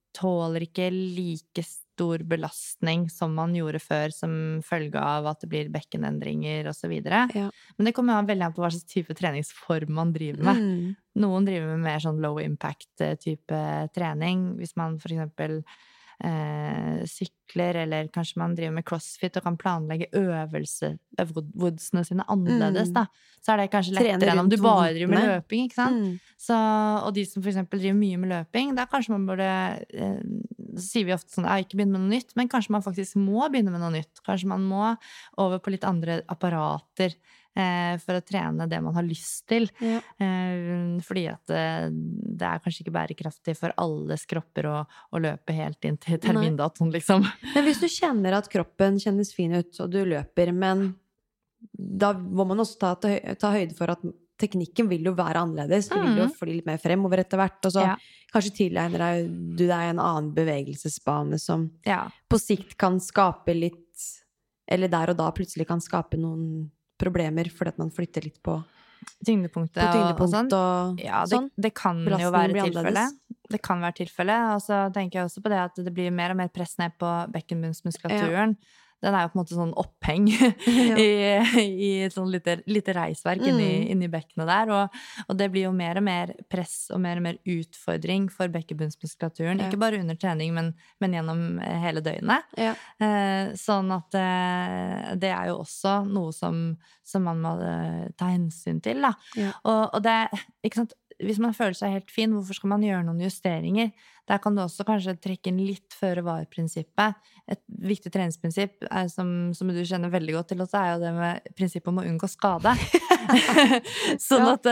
tåler ikke like stor belastning som man gjorde før, som følge av at det blir bekkenendringer og så videre. Ja. Men det kommer veldig an på hva slags type treningsform man driver med. Noen driver med mer sånn low impact-type trening. Hvis man for eksempel sykler, eller kanskje man driver med crossfit og kan planlegge øvelsene sine annerledes, da. Så det kanskje lettere enn om du bare driver med løping, ikke sant? Så, og de som for eksempel driver mye med løping, da kanskje man burde, sier vi ofte sånn, ikke begynne med noe nytt, men kanskje man faktisk må begynne med noe nytt. Kanskje man må over på litt andre apparater, for å trene det man har lyst til. Ja. Fordi at det kanskje ikke bærekraftig for alles kropper å løpe helt inn til termindatoen, liksom. Men hvis du kjenner at kroppen kjennes fin ut, og du løper, men da må man også ta høyde for at teknikken vil jo være annerledes. Du vil jo fly litt mer fremover etter hvert, og så kanskje tidligere du deg en annen bevegelsesbane som på sikt kan skape litt, eller der og da plutselig kan skape noen problemer fordi at man flytter litt på tyngdepunktet og sånn. Ja, sånn. Det kan jo være tilfellet. Det kan være tilfellet, og så tenker jeg også på det at det blir mer og mer press ned på bekkenbunnsmuskulaturen. Den jo på en måte sånn oppheng i et sånn lite reisverk inni bekkenet der, og det blir jo mer og mer press og mer utfordring for bekkenbunnsmuskulaturen, ikke bare under trening, men gjennom hele døgnet. Sånn at det jo også noe som man må ta hensyn til, da. Og det, ikke sant, hvis man føler seg helt fin, hvorfor skal man gjøre noen justeringer? Der kan du også kanskje trekke inn litt føre-var-prinsippet. Et viktig treningsprinsipp som du kjenner veldig godt til også, jo det med prinsippet om å unngå skade. Sånn at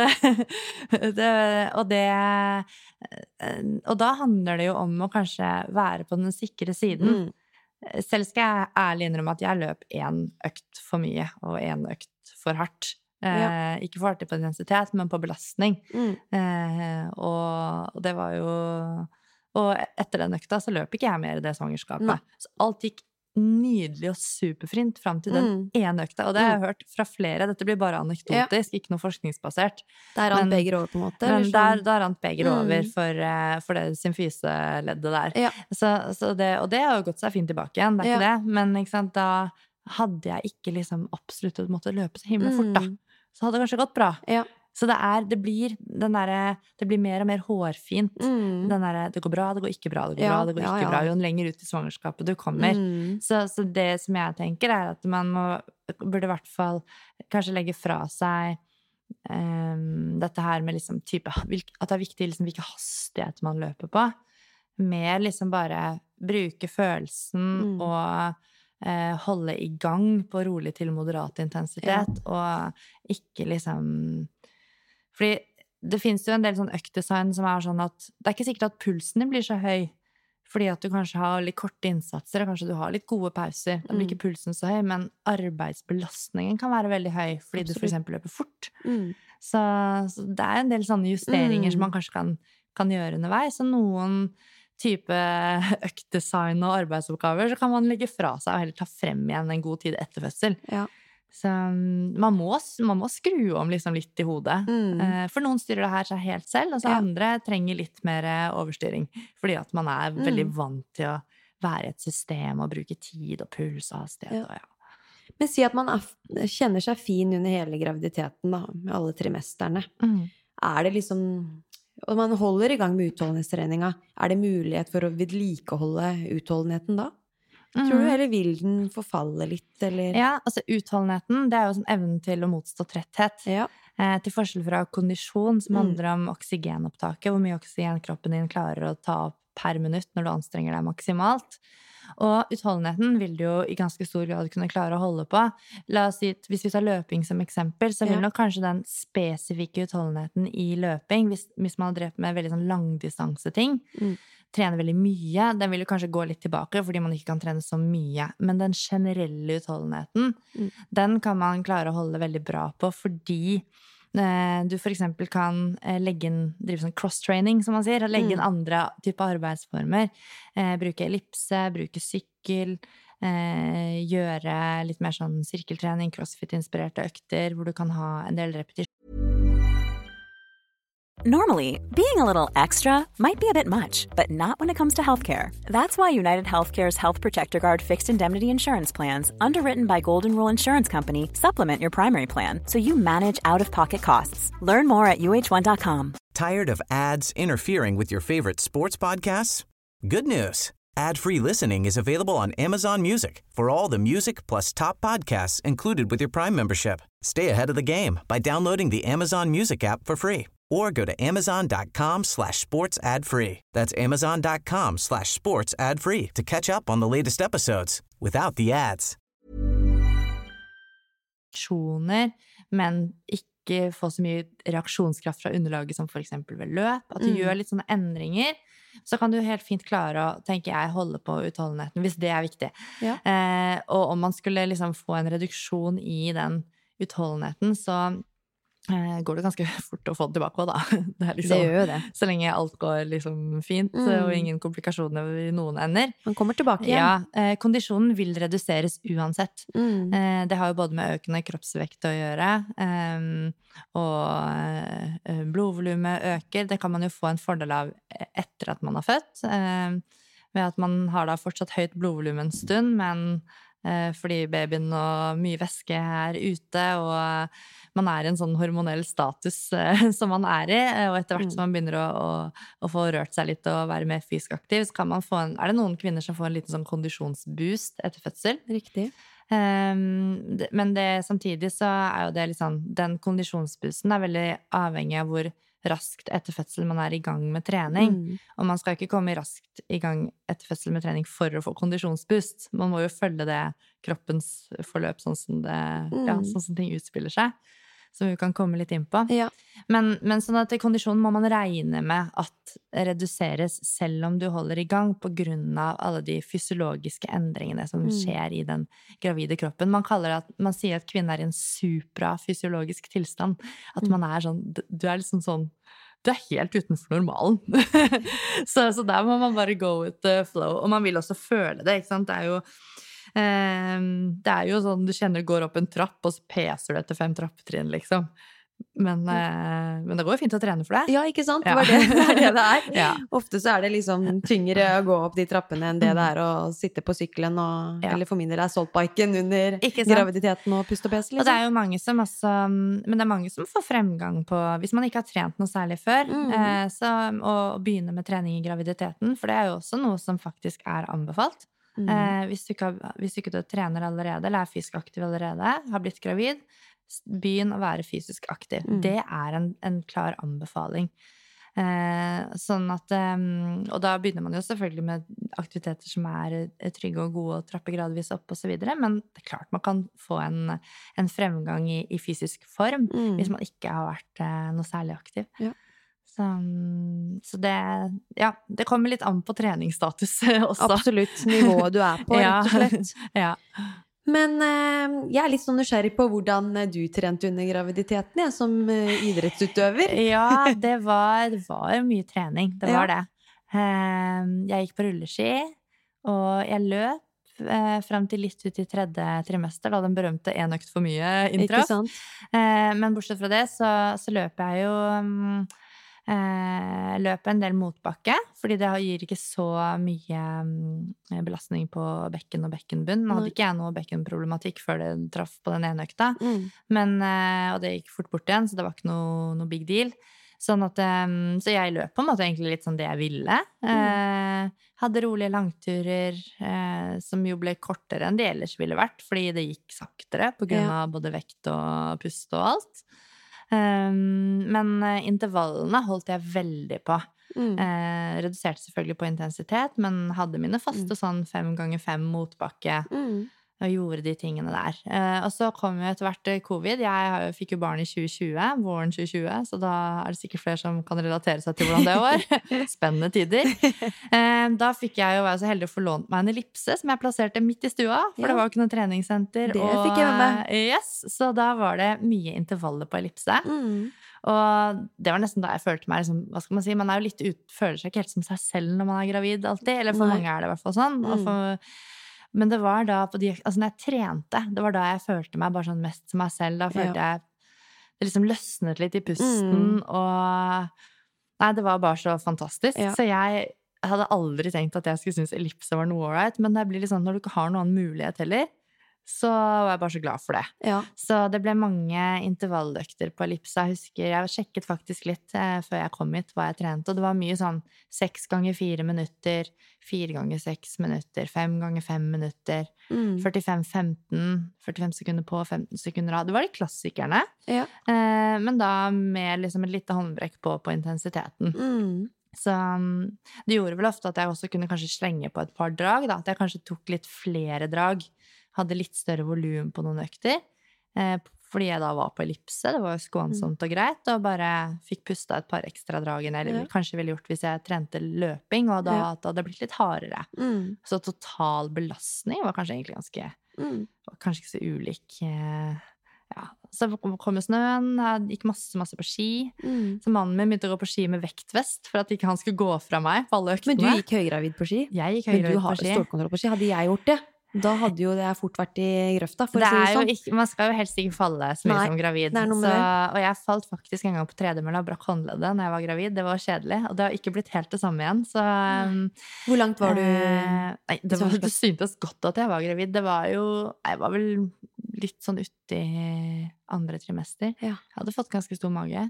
og da handler det jo om å kanskje være på den sikre siden. Selv skal jeg ærlig innrømme at jeg løp 1 økt for mye og 1 økt for hardt. Ikke for hardt på intensitet, men på belastning. Og det var jo, og etter den økta så løp ikke jeg mer i det svangerskapet. Så alt gikk nydelig og superfrint frem til den ene økta, og det har jeg hørt fra flere. Dette blir bare anekdotisk, ikke noe forskningsbasert. Der rant beger over på en måte? Men der rant beger over for det symfyseleddet der. Og det har jo gått seg fint tilbake igjen, det ikke det, men ikke sant, da hadde jeg ikke liksom absolutt måtte løpe så himla fort, da. Så hadde det kanskje gått bra. Så det blir mer og mer hårfint. Den der, det går bra, det går ikke bra, det går bra, det går ikke bra. Jo lenger ut i svangerskapet du kommer. Så det som jeg tenker at man burde i hvert fall kanskje legge fra seg dette her med liksom type, at det viktig liksom hvilken hastighet man løper på. Mer liksom bare bruke følelsen og holde i gang på rolig til moderat intensitet, og ikke liksom, fordi det finnes jo en del sånn øktdesign som sånn at det ikke sikkert at pulsen din blir så høy, fordi at du kanskje har litt korte innsatser, og kanskje du har litt gode pauser, da blir ikke pulsen så høy, men arbeidsbelastningen kan være veldig høy, fordi du for eksempel løper fort. Så det en del sånne justeringer som man kanskje kan gjøre underveis, og noen type øktdesign og arbeidsoppgaver, så kan man legge fra seg og heller ta frem igjen en god tid etter fødsel. Så man må skru om liksom litt i hodet. For noen styrer det her seg helt selv, og så andre trenger litt mer overstyring, fordi at man veldig vant til å være i et system og bruke tid og puls og hastighet. Men si at man kjenner seg fin under hele graviditeten, da, med alle trimesterne. Det liksom, og man holder i gang med utholdenhetstreninga, det mulighet for å vedlikeholde utholdenheten da? Tror du, eller vil den forfalle litt, eller? Ja, altså utholdenheten, det jo sånn evnen til å motstå tretthet. Til forskjell fra kondisjon, som handler om oksygenopptaket, hvor mye oksygen kroppen din klarer å ta opp per minutt når du anstrenger deg maksimalt. Og utholdenheten vil du jo i ganske stor grad kunne klare å holde på. La oss si, hvis vi tar løping som eksempel, så vil nok kanskje den spesifikke utholdenheten i løping, hvis man har drevet med veldig sånn langdistanseting, trener veldig mye, den vil jo kanskje gå litt tilbake, fordi man ikke kan trene så mye. Men den generelle utholdenheten, den kan man klare å holde veldig bra på, fordi du for eksempel kan drive sånn cross-training, som man sier, og legge inn andre typer arbeidsformer. Bruke ellipse, bruke sykkel, gjøre litt mer sånn sirkeltrening, crossfit-inspirerte økter, hvor du kan ha en del repetisjoner. Normally, being a little extra might be a bit much, but not when it comes to healthcare. That's why United Healthcare's Health Protector Guard fixed indemnity insurance plans, underwritten by Golden Rule Insurance Company, supplement your primary plan so you manage out-of-pocket costs. Learn more at uh1.com. Tired of ads interfering with your favorite sports podcasts? Good news. Ad-free listening is available on Amazon Music for all the music plus top podcasts included with your Prime membership. Stay ahead of the game by downloading the Amazon Music app for free or go to amazon.com/sports ad free. That's amazon.com/sports ad free to catch up on the latest episodes without the ads. Men ikke få så mye reaksjonskraft fra underlaget som for eksempel ved løp. At du gjør litt sånne endringer, så kan du helt fint klare å, tenker jeg, holde på utholdenheten, hvis det er viktig. Ja. Og om man skulle liksom få en reduksjon i den utholdenheten, så går det ganske fort å få det tilbake også, da. Det er liksom, det gjør jo det. Så lenge alt går liksom fint, og ingen komplikasjoner i noen ender. Man kommer tilbake igjen. Ja, kondisjonen vil reduseres uansett. Det har jo både med økende kroppsvekt å gjøre, og blodvolumet øker. Det kan man jo få en fordel av etter at man har født, ved at man har da fortsatt høyt blodvolum en stund, men fordi babyen og mye væske er ute, og man er i en sånn hormonell status som man er i, og etter hvert som man begynner å få rørt seg litt og være mer fysisk aktiv, så kan man få er det noen kvinner som får en liten sånn kondisjonsboost etter fødsel. Riktig. Men samtidig så er jo det litt sånn, den kondisjonsboosten er veldig avhengig av hvor raskt etter fødsel man er i gang med trening. Og man skal ikke komme raskt i gang etter fødsel med trening for å få kondisjonsboost. Man må jo følge det kroppens forløp sånn som sånn som ting utspiller seg. Som vi kan komme litt inn på. Ja. Men sånn at kondisjonen må man regne med at reduseres selv om du holder i gang på grunn av alle de fysiologiske endringene som skjer i den gravide kroppen. Man sier at kvinnen er i en suprafysiologisk tilstand. At man er sånn, du er liksom sånn, du er helt utenfor normalen. så der må man bare go with the flow. Og man vil også føle det, ikke sant? Det er jo sånn, du kjenner du går opp en trapp, og så peser du etter 5 trappetrinn, liksom. Men det går jo fint å trene for det. Ja, ikke sant? Ja. Det er det er. Ja. Ofte så er det liksom tyngre å gå opp de trappene enn det er å sitte på sykkelen, eller for min del er saltbiken under graviditeten og pust og pes. Liksom. Og det er jo mange som også, men det er mange som får fremgang på, hvis man ikke har trent noe særlig før, så å begynne med trening i graviditeten, for det er jo også noe som faktisk er anbefalt. Hvis du ikke trener allerede, eller er fysisk aktiv allerede, har blitt gravid, begynn å være fysisk aktiv. Det er en klar anbefaling. Sånn at, og da begynner man jo selvfølgelig med aktiviteter som er trygge og gode og trapper gradvis opp og så videre, men det er klart man kan få en fremgang i fysisk form hvis man ikke har vært noe særlig aktiv. Ja. Så det kommer litt an på treningsstatus også. Absolutt, nivået du er på, rett og slett. Ja. Men jeg er litt sånn nysgjerrig på hvordan du trente under graviditeten, som idrettsutøver. Ja, det var mye trening, det var det. Jeg gikk på rulleski, og jeg løp frem til litt ut i 3. trimester, da den berømte en økt for mye inntraff. Ikke sant? Men bortsett fra det, så løper jeg jo løper en del motbakke, fordi det gir ikke så mye belastning på bekken og bekkenbunn. Nå hadde ikke jeg noe bekkenproblematikk før det traff på den ene økta, og det gikk fort bort igjen, så det var ikke noe big deal. Sånn at, så jeg løp på en måte egentlig litt sånn det jeg ville. Hadde rolige langturer, som jo ble kortere enn de ellers ville vært, fordi det gikk saktere på grunn av både vekt og pust og alt. Men intervallene holdt jeg veldig på. Reduserte selvfølgelig på intensitet, men hadde mine faste sånn 5x5 motbakke og gjorde de tingene der. Og så kom jo etter hvert covid. Jeg fikk jo barn i 2020, våren 2020, så da er det sikkert flere som kan relatere seg til hvordan det var. Spennende tider. Da fikk jeg jo være så heldig å få lånt meg en ellipse som jeg plasserte midt i stua, for det var jo ikke noe treningssenter. Det fikk jeg med. Yes, så da var det mye intervaller på ellipse. Og det var nesten da jeg følte meg liksom, hva skal man si, man er jo litt føler seg ikke helt som seg selv når man er gravid alltid, eller for mange er det i hvert fall sånn. Men det var da, altså når jeg trente, det var da jeg følte meg bare sånn mest som meg selv. Da følte jeg det liksom løsnet litt i pusten, Nei, det var bare så fantastisk. Ja. Så jeg hadde aldri tenkt at jeg skulle synes ellipse var noe alright, men det blir litt sånn når du ikke har noen mulighet heller, så var jeg bare så glad for det. Ja. Så det ble mange intervalløkter på ellipse. Jeg husker, jeg sjekket faktisk litt før jeg kom hit hva jeg trente, og det var mye sånn 6 ganger 4 minutter, 4 ganger 6 minutter, 5 ganger 5 minutter, 45-15, 45 sekunder på, 15 sekunder av. Det var de klassikerne, Ja. Men da med liksom et lite håndbrekk på intensiteten. Så det gjorde vel ofte at jeg også kunne kanskje slenge på et par drag, da. At jeg kanskje tok litt flere drag, hadde litt større volum på noen økter, fordi jeg da var på ellipse. Det var jo skånsomt og greit, og bare fikk pusta et par ekstra drag enn jeg kanskje ville gjort hvis jeg trente løping, og da at det hadde blitt litt hardere. Så total belastning var kanskje egentlig ganske, kanskje ikke så ulik. Ja, så kom jo snøen, jeg gikk masse på ski. Så mannen min begynte å gå på ski med vektvest for at ikke han skulle gå fra meg på alle øktene. Men du gikk høygravid på ski? Jeg gikk Men høygravid du på har ski. stålkontroll på ski. Hadde jeg gjort det, da hadde jo det fort vært i grøfta, for å Det si det er jo sånn. ikke, man skal jo helst ikke falle så mye Nei, som gravid. det er noe med Så, det. og jeg falt faktisk en gang på tredemølla og brakk håndleddet når jeg var gravid. Det var kjedelig, og det har ikke blitt helt det samme igjen. Så Hvor langt var du? Nei, det syntes godt at jeg var gravid. Det var jo, jeg var vel litt sånn ute i andre trimester. Ja. Jeg hadde fått ganske stor mage.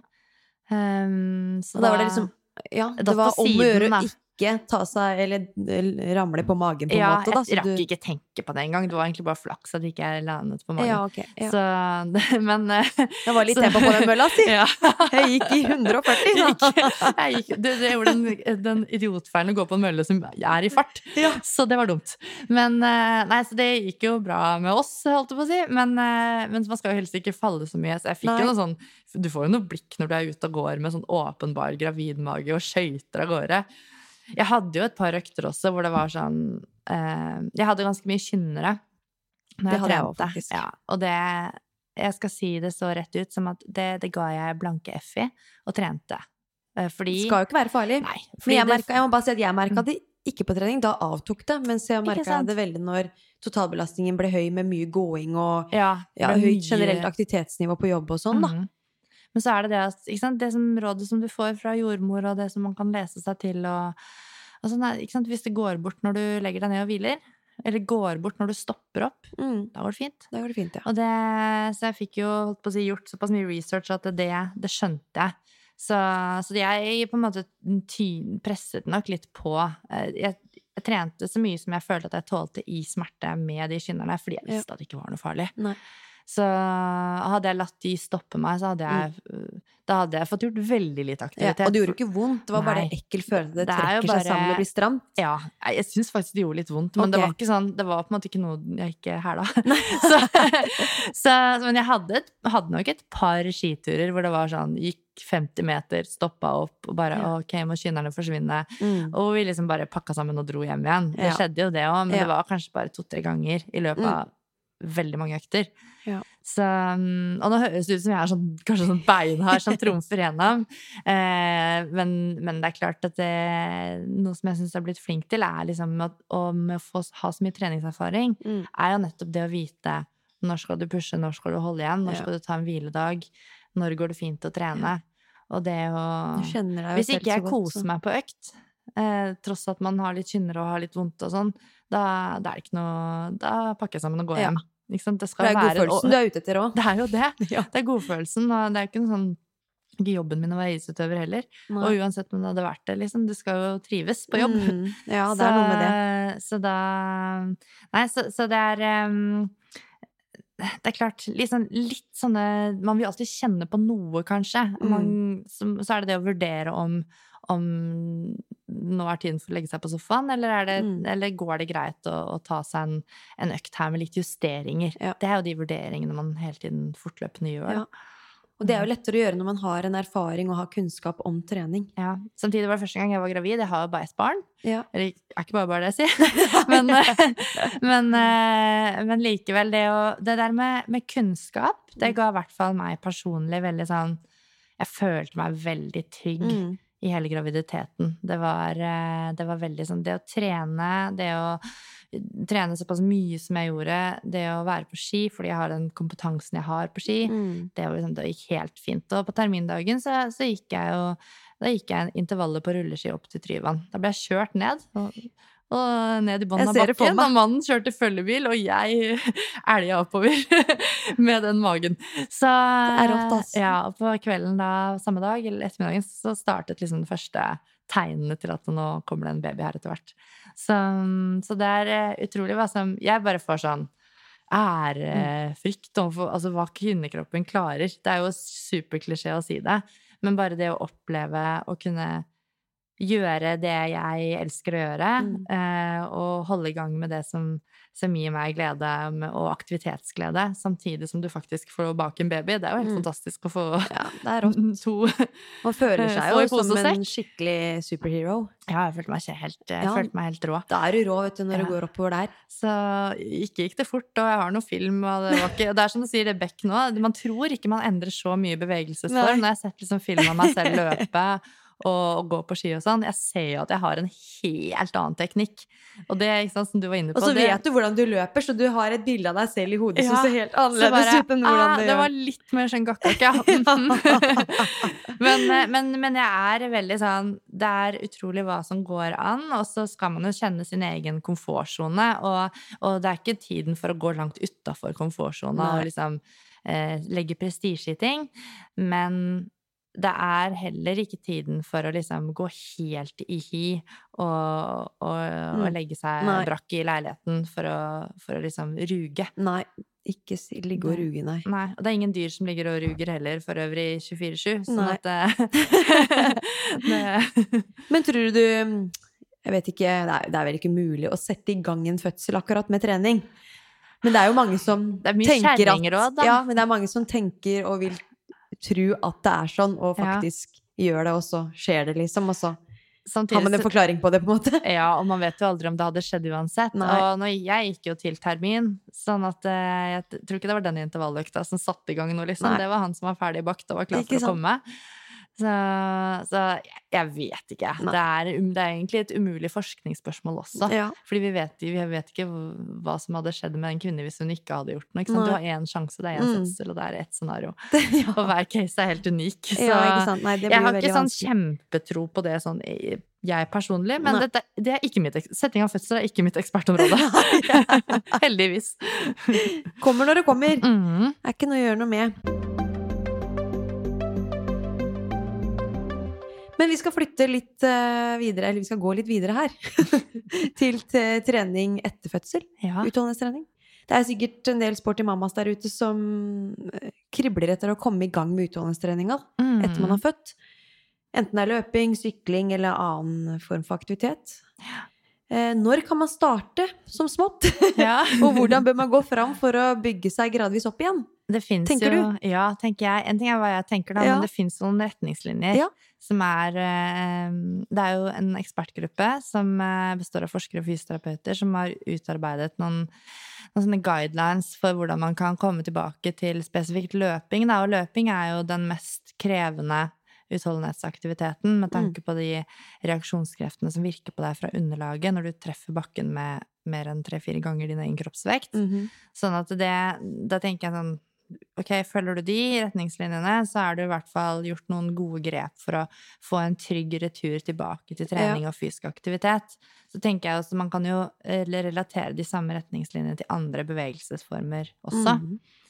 Så Og da var det liksom, ja, datt det var på om å siden, gjøre da. ikke ta seg, eller ramle på magen på en Ja, måte, da. jeg rakk ikke tenke på det engang. Det var egentlig bare flaks at ikke jeg landet på magen. Ja, ok. Ja. Så, men Det var litt tempo på den mølla, si. Ja. Jeg gikk i 140, da. Jeg gjorde den idiotfeilen å gå på en mølle som er i fart. Ja. Så det var dumt. Men nei, så det gikk jo bra med oss, holdt jeg på å si. Men man skal jo helst ikke falle så mye. Så jeg fikk jo noe sånn, du får jo noe blikk når du er ute og går med sånn åpenbar gravidmage og skøyter av gårde. Jeg hadde jo et par økter også hvor det var sånn, jeg hadde ganske mye kynnere når Det jeg hadde jeg også, trente. faktisk. Ja, og det, jeg skal si det så rett ut som at det ga jeg blanke F i og trente. Fordi Det skal jo ikke være farlig. Nei, Men jeg må bare si at jeg merket det ikke på trening, da avtok det, mens jeg merket sant? det veldig når totalbelastningen ble høy med mye gåing og ja, høyt generelt aktivitetsnivå på jobb og sånn, da. Men så er det at, ikke sant, det som rådet som du får fra jordmor, og det som man kan lese seg til, og sånn, ikke sant, hvis det går bort når du legger deg ned og hviler, eller går bort når du stopper opp, da går det fint. Da går det fint, ja. Og så jeg fikk jo holdt på å si, gjort såpass mye research at det skjønte jeg. Så jeg på en måte presset nok litt på. Jeg trente så mye som jeg følte at jeg tålte i smerte med de kynnerne, fordi jeg visste at det ikke var noe farlig. Nei. Så hadde jeg latt de stoppe meg, så hadde jeg fått gjort veldig lite aktivitet. Ja, og det gjorde ikke vondt, det var bare Nei. en ekkel følelse. Det Det er jo trekker seg sammen og blir stramt. Ja, jeg synes faktisk det gjorde litt vondt, men det var ikke sånn, det var på en måte ikke noe jeg ikke her da. Men jeg hadde nok et par skiturer hvor det var sånn, gikk 50 meter, stoppet opp og bare, ok, må kynnerne forsvinne. Og vi liksom bare pakket sammen og dro hjem igjen. Det skjedde jo det også, men det var kanskje bare 2-3 ganger i løpet av veldig mange økter. Ja. Så, og nå høres det ut som jeg er sånn, kanskje sånn beinhard som trumfer gjennom, men det er klart at noe som jeg synes jeg har blitt flink til er liksom med å ha så mye treningserfaring, er jo nettopp det å vite når skal du pushe, når skal du holde igjen, når skal du ta en hviledag, når går det fint å trene, og det å hvis ikke jeg koser meg på økt, tross at man har litt kynner og har litt vondt og sånn, da er det ikke noe, da pakker jeg sammen og går hjem. Det skal det er være godfølelsen du er ute etter også. Det er jo det. Det er godfølelsen, og det er ikke noe sånn, ikke jobben min å være idrettsutøver heller. Nei. Og uansett om det hadde vært det, liksom, du skal jo trives på jobb. Ja, det er noe med det. Så da, nei, så det er klart, liksom, litt sånne, man vil alltid kjenne på noe, kanskje. Så er det det å vurdere om nå er tiden for å legge seg på sofaen, eller går det greit å ta seg en økt her med litt justeringer. Det er jo de vurderingene man hele tiden fortløpende gjør. Og det er jo lettere å gjøre når man har en erfaring og har kunnskap om trening. Ja, samtidig var det første gang jeg var gravid. Jeg har jo bare et barn. Eller er ikke bare det, si. men likevel, det der med kunnskap, det ga i hvert fall meg personlig veldig sånn, jeg følte meg veldig trygg i hele graviditeten. Det var veldig sånn, det å trene såpass mye som jeg gjorde, det å være på ski, fordi jeg har den kompetansen jeg har på ski, det gikk helt fint. Og på termindagen så gikk jeg jo Da gikk jeg intervallet på rulleski opp til Tryvann. Da ble jeg kjørt ned, og ned i bånden av bakken, og mannen kjørte følgebil, og jeg elget oppover med den magen. Så, det rått, altså. Ja, og på kvelden da, samme dag, eller ettermiddagen, så startet liksom det første tegnene til at nå kommer det en baby her etter hvert. Så det utrolig hva som, jeg bare får sånn ærefrykt overfor, altså hva kvinnekroppen klarer. Det jo superklisjé å si det, men bare det å oppleve å kunne gjøre det jeg elsker å gjøre, og holde i gang med det som gir meg glede og aktivitetsglede, samtidig som du faktisk får bake en baby. Det jo helt fantastisk å få det rått. Man føler seg jo som en skikkelig superhero. Ja, jeg følte meg helt rå. Da du rå, vet du, når du går oppover der. Så ikke gikk det fort, og jeg har noe film, og det var ikke, det som du sier, det Beck nå, man tror ikke man endrer så mye bevegelsesform. Når jeg har sett liksom film av meg selv løpe, og gå på ski og sånn, jeg ser jo at jeg har en helt annen teknikk, og det ikke sant, som du var inne på. Og så vet du hvordan du løper, så du har et bilde av deg selv i hodet som ser helt annerledes ut enn hvordan du gjør. Det var litt mer sånn gakkak, men jeg veldig sånn, det utrolig hva som går an, og så skal man jo kjenne sin egen komfortzone, og det ikke tiden for å gå langt utenfor komfortzona og liksom legge prestisje i ting, men det heller ikke tiden for å liksom gå helt i hi og legge seg brakk i leiligheten for å liksom ruge. Nei, ikke ligge og ruge, nei. Nei, og det ingen dyr som ligger og ruger heller, for øvrig 24/7, sånn at Men tror du, jeg vet ikke, det vel ikke mulig å sette i gang en fødsel akkurat med trening, men det jo mange som tenker at, ja, men det mange som tenker og vil tro at det sånn, og faktisk gjør det, og så skjer det liksom, og så samtidig, har man en forklaring på det på en måte. Ja, og man vet jo aldri om det hadde skjedd uansett. Nei. Og jeg gikk jo til termin, sånn at jeg tror ikke det var den intervalløkta som satte i gang noe, liksom. Nei. Det var han som var ferdig bakt og var klar for å komme. Så jeg vet ikke. Det egentlig et umulig forskningsspørsmål også. Ja. Fordi vi vet ikke hva som hadde skjedd med en kvinne hvis hun ikke hadde gjort noe. Ikke sant? Du har en sjanse, det en fødsel, og det ett scenario. Og hver case helt unik. Så Nei, jeg har ikke sånn kjempetro på det sånn jeg personlig, men det ikke mitt setting av fødsel ikke mitt ekspertområde. Heldigvis. Kommer når det kommer. Ikke noe å gjøre noe med. Men vi skal flytte litt videre, eller vi skal gå litt videre her, til trening etter fødsel, utholdenhetstrening. Det sikkert en del sporty mammas der ute som kribler etter å komme i gang med utholdenhetstreninga etter man har født. Enten det løping, sykling eller annen form for aktivitet. Når kan man starte som smått? Og hvordan bør man gå fram for å bygge seg gradvis opp igjen? Det finnes tenker jo, du? Ja, tenker jeg. En ting hva jeg tenker da, men det finnes noen retningslinjer som det jo en ekspertgruppe som består av forskere og fysioterapeuter som har utarbeidet noen sånne guidelines for hvordan man kan komme tilbake til spesifikt løping da, og løping jo den mest krevende utholdenhetsaktiviteten med tanke på de reaksjonskreftene som virker på deg fra underlaget når du treffer bakken med mer enn 3-4 ganger din egen kroppsvekt. Sånn at da tenker jeg sånn, ok, følger du de retningslinjene, så du i hvert fall gjort noen gode grep for å få en trygg retur tilbake til trening og fysisk aktivitet. Så tenker jeg også, man kan jo relatere de samme retningslinjene til andre bevegelsesformer også.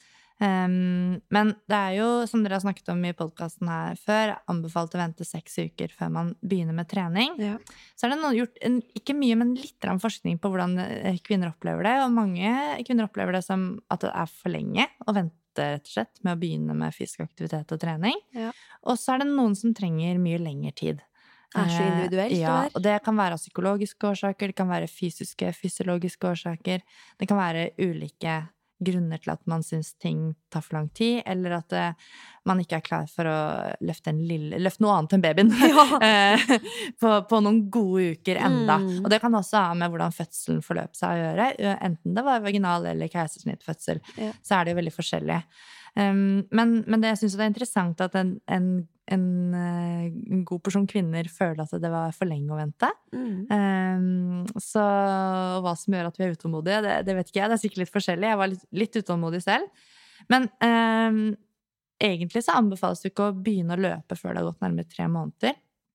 Men det jo, som dere har snakket om i podcasten her før, anbefalt å vente 6 uker før man begynner med trening. Så det gjort ikke mye, men litt forskning på hvordan kvinner opplever det, og mange kvinner opplever det som at det for lenge å vente rett og slett med å begynne med fysisk aktivitet og trening. Og så det noen som trenger mye lengre tid. Så individuelt det og det kan være psykologiske årsaker, det kan være fysiske, fysiologiske årsaker, det kan være ulike grunner til at man synes ting tar for lang tid, eller at man ikke klar for å løfte noe annet enn babyen på noen gode uker enda. Og det kan også ha med hvordan fødselen forløp seg å gjøre, enten det var vaginal eller keisersnittfødsel, så det jo veldig forskjellig. Men det, jeg synes det interessant at en god porsjon kvinner føler at det var for lenge å vente. Så hva som gjør at vi utålmodige, det vet ikke jeg. Det sikkert litt forskjellig. Jeg var litt utålmodig selv. Men egentlig så anbefales det ikke å begynne å løpe før det har gått nærmere 3 måneder.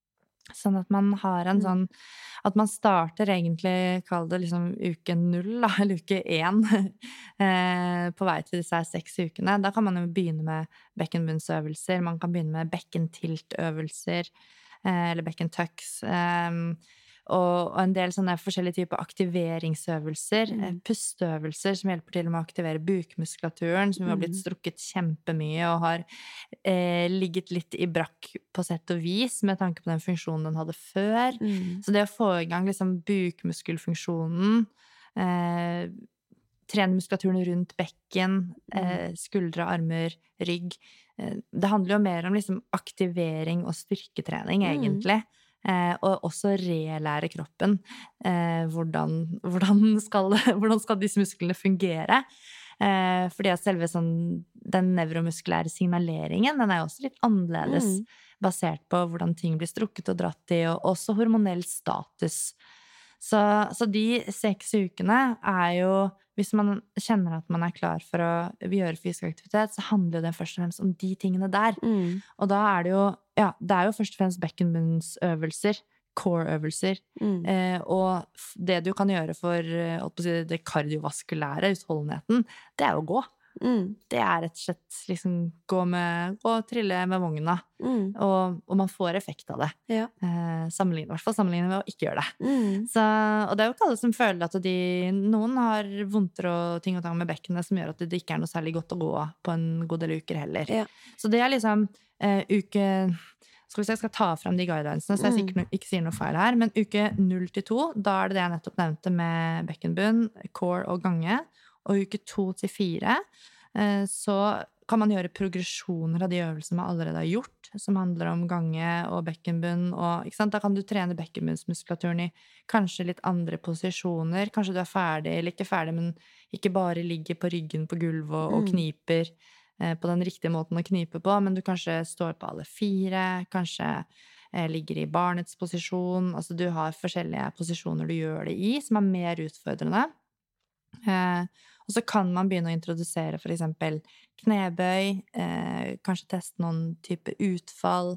Sånn at man har en sånn at man starter egentlig, kall det liksom uke 0 da, eller uke 1 på vei til disse 6 ukene. Da kan man jo begynne med bekkenbunnsøvelser, man kan begynne med bekkentiltøvelser, eller bekkentucks, og en del sånne forskjellige typer aktiveringsøvelser, pusteøvelser som hjelper til med å aktivere bukmuskulaturen, som har blitt strukket kjempemye og har ligget litt i brakk på sett og vis med tanke på den funksjonen den hadde før. Så det å få i gang liksom bukmuskulfunksjonen, trene muskulaturen rundt bekken, skuldre, armer, rygg, det handler jo mer om liksom aktivering og styrketrening egentlig. Og også relære kroppen. Hvordan skal disse musklene fungere? Fordi at selve sånn, den nevromuskulære signaleringen, den jo også litt annerledes, basert på hvordan ting blir strukket og dratt i, og også hormonell status. Så de 6 ukene jo, hvis man kjenner at man klar for å gjøre fysisk aktivitet, så handler det først og fremst om de tingene der. Og da det jo, det jo først og fremst bekkenbunnsøvelser, core-øvelser, og det du kan gjøre for det kardiovaskulære utholdenheten, det jo å gå. Det rett og slett liksom gå og trille med vogna, og man får effekt av det. I hvert fall sammenlignet med å ikke gjøre det. Og det jo ikke alle som føler at noen har vondter og ting og tang med bekkenet som gjør at det ikke noe særlig godt å gå på en god del uker heller. Så det liksom uke, skal vi se, jeg skal ta frem de guidelinesene, så jeg sikkert ikke sier noe feil her, men uke 0-2, da det jeg nettopp nevnte med bekkenbunn, core og gange, og uke 2-4, så kan man gjøre progresjoner av de øvelsene man allerede har gjort, som handler om gange og bekkenbunn, og ikke sant? Da kan du trene bekkenbunnsmuskulaturen i kanskje litt andre posisjoner, kanskje du ferdig eller ikke ferdig, men ikke bare ligger på ryggen på gulvet og kniper på den riktige måten å knipe på, men du kanskje står på alle 4, kanskje ligger i barnets posisjon, altså du har forskjellige posisjoner du gjør det i, som mer utfordrende. Og så kan man begynne å introdusere for eksempel knebøy, kanskje teste noen type utfall.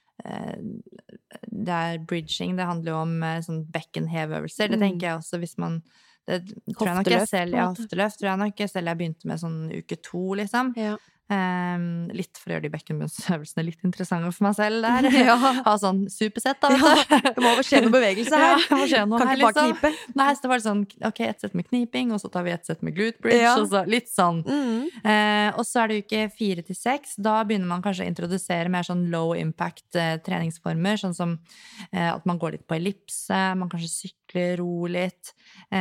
Det bridging, det handler jo om sånn bekkenhevøvelser. Det tenker jeg også hvis man hofteløft, tror jeg nok jeg selv begynte med sånn uke 2 liksom. Litt for å gjøre de bekkenbunnsøvelsene litt interessante for meg selv der. Ha sånn supersett da, vet du. Det må skje noe bevegelse her. Det må skje noe kan her, ikke bare liksom. knipe. Nei, så det var sånn, ok, et sett med kniping, og så tar vi et sett med glute bridge, og så litt sånn. Og så det uke 4-6, da begynner man kanskje å introdusere mer sånn low impact treningsformer, sånn som at man går litt på ellipse, man kanskje sykler, ro litt,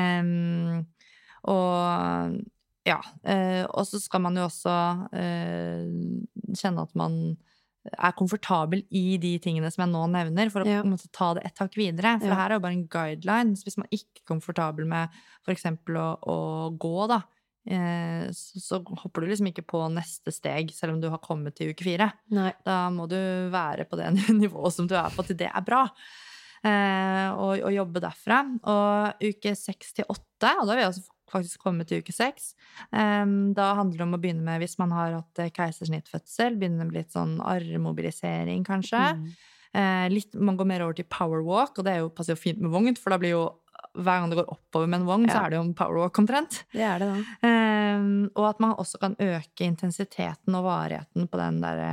og og så skal man jo også kjenne at man komfortabel i de tingene som jeg nå nevner, for å måtte ta det et hakk videre. For det her jo bare en guideline. Så hvis man ikke komfortabel med for eksempel å gå, da, så hopper du liksom ikke på neste steg, selv om du har kommet til uke 4. Nei. Da må du være på det nivået som du på til det bra. Og jobbe derfra. Og uke 6-8, og da har vi også faktisk kommet til uke 6. Da handler det om å begynne med, hvis man har hatt keisersnittfødsel, begynne med litt sånn armmobilisering kanskje. Man går mer over til powerwalk, og det passer jo fint med vogn, for da blir jo, hver gang det går oppover med en vogn, så det jo en powerwalk omtrent. Det det da. Og at man også kan øke intensiteten og varigheten på den der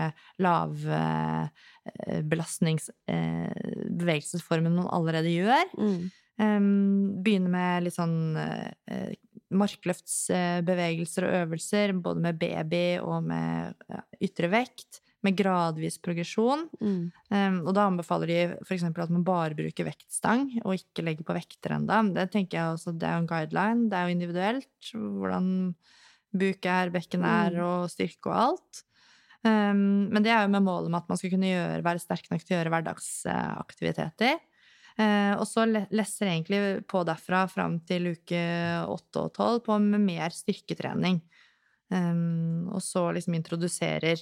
bevegelsesformen man allerede gjør. Begynne med litt sånn markløftsbevegelser og øvelser, både med baby og med ytre vekt, med gradvis progresjon. Og da anbefaler de for eksempel at man bare bruker vektstang, og ikke legger på vekter enda. Det tenker jeg også, det jo en guideline, det jo individuelt, hvordan buk bekken og styrke og alt. Men det jo med målet om at man skal kunne være sterk nok til å gjøre hverdagsaktiviteter. Og så lesser egentlig på derfra frem til uke 8 og 12 på med mer styrketrening. Og så liksom introduserer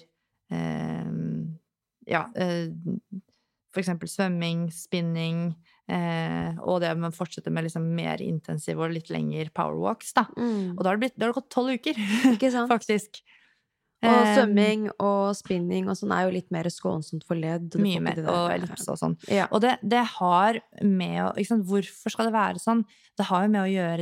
for eksempel svømming, spinning, og det man fortsetter med liksom mer intensiv og litt lengre powerwalks da. Og da har det gått 12 uker, Ikke sant? faktisk. Og svømming og spinning og sånn jo litt mer skånsomt for ledd. Og mye mer, og ellipse og sånn. Ja. Og det har med å, ikke sant, hvorfor skal det være sånn? Det har jo med å gjøre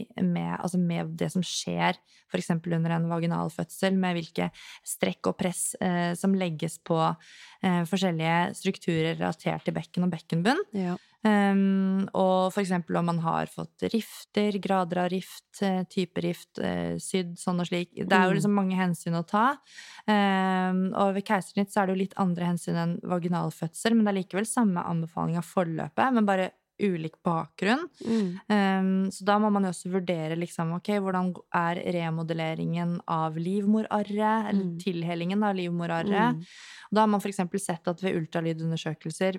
med det som skjer, for eksempel under en vaginal fødsel, med hvilke strekk og press som legges på forskjellige strukturer relatert til bekken og bekkenbunn. Ja. Og for eksempel om man har fått rifter, grader av rift, type rift, sydd, sånn og slik. Det jo liksom mange hensyn å ta. Og ved keisersnitt så det jo litt andre hensyn enn vaginal fødsel, men det likevel samme anbefaling av forløpet, men bare ulik bakgrunn. Så da må man jo også vurdere liksom, ok, hvordan remodelleringen av livmorarret, eller tilhellingen av livmorarret. Da har man for eksempel sett at ved ultralydundersøkelser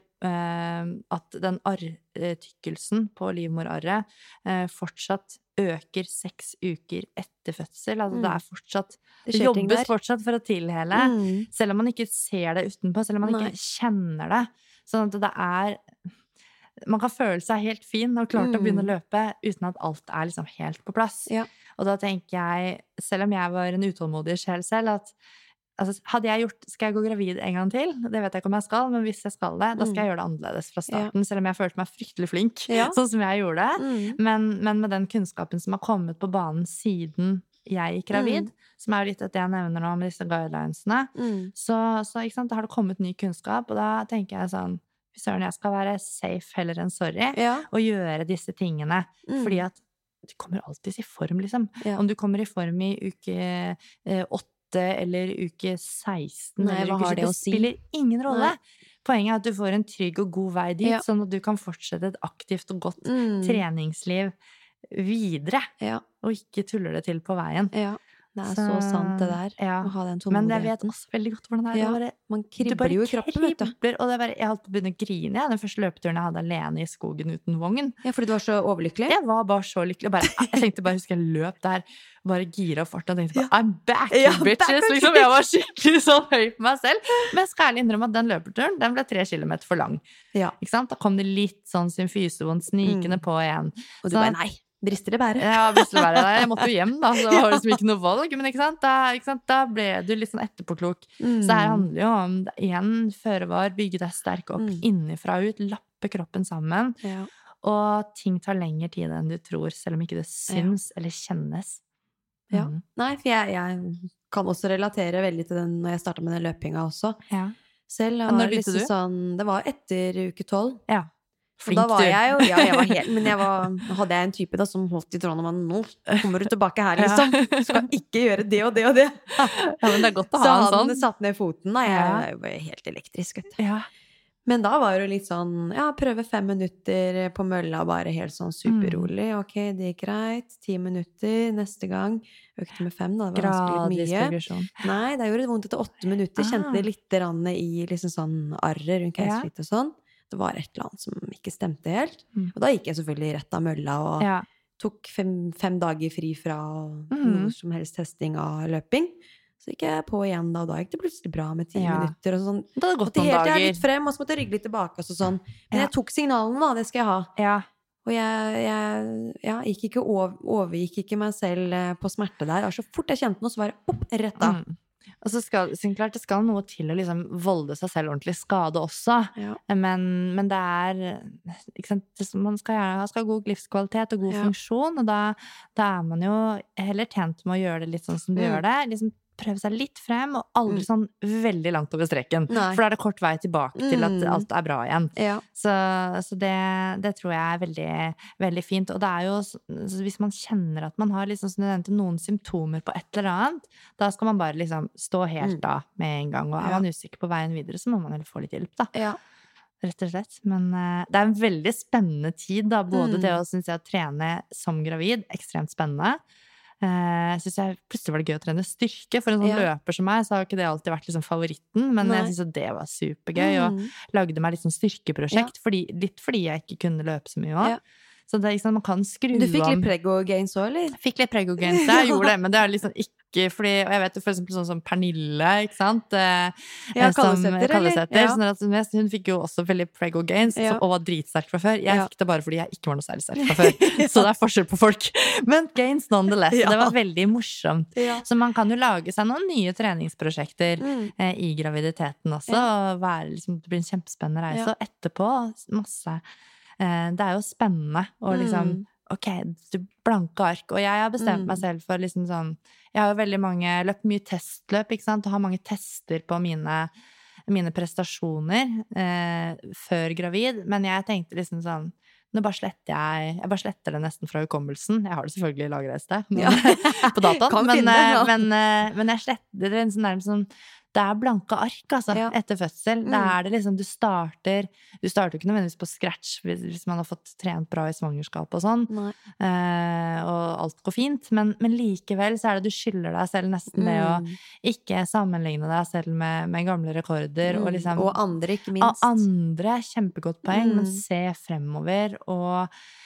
at den arrtykkelsen på livmorarret fortsatt øker 6 uker etter fødsel. Altså det fortsatt, det jobbes fortsatt for å tilhele, selv om man ikke ser det utenpå, selv om man ikke kjenner det. Sånn at det man kan føle seg helt fin og klart å begynne å løpe uten at alt liksom helt på plass. Ja. Og da tenker jeg, selv om jeg var en utålmodig sjel selv, at altså, skal jeg gå gravid en gang til? Det vet jeg ikke om jeg skal, men hvis jeg skal det, da skal jeg gjøre det annerledes fra starten, selv om jeg følte meg fryktelig flink, sånn som jeg gjorde det. Men med den kunnskapen som har kommet på banen siden jeg gikk gravid, som jo litt at jeg nevner nå med disse guidelinesene, så ikke sant, da har det kommet ny kunnskap, og da tenker jeg sånn, Søren, jeg skal være safe heller enn sorry, og gjøre disse tingene, fordi at du kommer alltid i form, liksom. Om du kommer i form i uke 8 eller uke 16, eller uke 20, det spiller ingen rolle. Poenget at du får en trygg og god vei dit, sånn at du kan fortsette et aktivt og godt treningsliv videre, og ikke tuller det til på veien. Ja. Det så sant det der, å ha den tålmodigheten. Men jeg vet også veldig godt hvordan det bare, man kribler jo i kroppen, vet du. Og jeg holdt på å begynne å grine, den første løpeturen jeg hadde alene i skogen uten vogn. Ja, fordi du var så overlykkelig? Jeg var bare så lykkelig. Jeg tenkte bare, husker jeg løp der, bare gira farten, og tenkte bare, I'm back, bitches! Liksom, jeg var skikkelig så høy på meg selv. Men jeg skal ærlig innrømme at den løpeturen, den ble 3 kilometer for lang. Ikke sant? Da kom det litt sånn symfysevond snikende på igjen. Og du bare, nei! Brister det bære? Ja, brister det bære. Jeg måtte jo hjem da, så det var liksom ikke noe valg. Men ikke sant? Da ble du litt sånn etterpåklok. Så her handler jo om, igjen, føre var, bygge deg sterk opp innifra ut, lappe kroppen sammen. Og ting tar lengre tid enn du tror, selv om ikke det syns eller kjennes. Ja. Nei, for jeg kan også relatere veldig til den når jeg startet med den løpinga også. Selv var det liksom sånn, det var etter uke 12. Ja. Flink, og da var jeg jo, jeg var helt, men hadde jeg en type da som holdt i tråden om nå kommer du tilbake her liksom, du skal ikke gjøre det og det og det. Ja, men det godt å ha en sånn. Så han satt ned foten da, jeg var helt elektrisk, vet du. Men da var det jo litt sånn, prøve 5 minutter på mølla, bare helt sånn superrolig, ok, det gikk greit, 10 minutter, neste gang, økte med 5 da, det var ganske litt mye. Nei, det gjorde det vondt etter 8 minutter, kjente det litt rann i liksom sånn arrer rundt keisersnitt og sånn. Det var et eller annet som ikke stemte helt. Og da gikk jeg selvfølgelig rett av mølla og tok 5 dager fri fra noe som helst testing av løping. Så gikk jeg på igjen da, og da gikk det plutselig bra med 10 minutter og sånn. Det hadde gått noen dager. Helt litt frem, og så måtte jeg rygge litt tilbake og sånn. Men jeg tok signalen da, det skal jeg ha. Og jeg gikk ikke overgikk ikke meg selv på smerte der. Og så fort jeg kjente noe, så var jeg rett av. Og så klart, det skal noe til å liksom volde seg selv ordentlig skade også. Men det ikke sant, man skal ha god livskvalitet og god funksjon, og da man jo heller tjent med å gjøre det litt sånn som du gjør det. Liksom prøve seg litt frem, og aldri sånn veldig langt over streken. For da det kort vei tilbake til at alt bra igjen. Så det tror jeg veldig, veldig fint. Og det jo, hvis man kjenner at man har liksom, som du nevnte, noen symptomer på et eller annet, da skal man bare liksom stå helt da med en gang. Og man usikker på veien videre, så må man heller få litt hjelp da. Rett og slett. Men det en veldig spennende tid da, både det å, synes jeg, å trene som gravid, ekstremt spennende. Synes jeg plutselig var det gøy å trene styrke. For en sånn løper som meg, så har ikke det alltid vært liksom favoritten. Men jeg synes at det var supergøy, og lagde meg litt sånn styrkeprosjekt, litt fordi jeg ikke kunne løpe så mye også. Så det, man kan skru om. Du fikk litt prego-gains også, eller? Fikk litt prego-gains, jeg gjorde det, men det liksom fordi, og jeg vet jo for eksempel sånn som Pernille, ikke sant? Kallesetter, eller? Hun fikk jo også veldig prego gains, og var dritsterk fra før. Jeg fikk det bare fordi jeg ikke var noe særlig sterk fra før. Så det forskjell på folk. Men gains nonetheless. Det var veldig morsomt. Så man kan jo lage seg noen nye treningsprosjekter i graviditeten også, og liksom, det blir en kjempespennende reise. Og etterpå masse. Det jo spennende å liksom ok, du blanke ark. Og jeg har bestemt meg selv for liksom sånn, jeg har jo veldig løpt mye testløp, ikke sant, og har mange tester på mine prestasjoner før gravid, men jeg tenkte liksom sånn, nå bare sletter jeg bare sletter det nesten fra hukommelsen. Jeg har det selvfølgelig lagret et sted på dataen, men jeg sletter det nærmest sånn, det blanke ark, altså, etter fødsel. Da det liksom, du starter jo ikke nødvendigvis på scratch hvis man har fått trent bra i svangerskap og sånn, og alt går fint, men likevel så det du skylder deg selv nesten det å ikke sammenligne deg selv med gamle rekorder, og liksom, og andre ikke minst. Og andre, kjempegodt poeng, men se fremover, og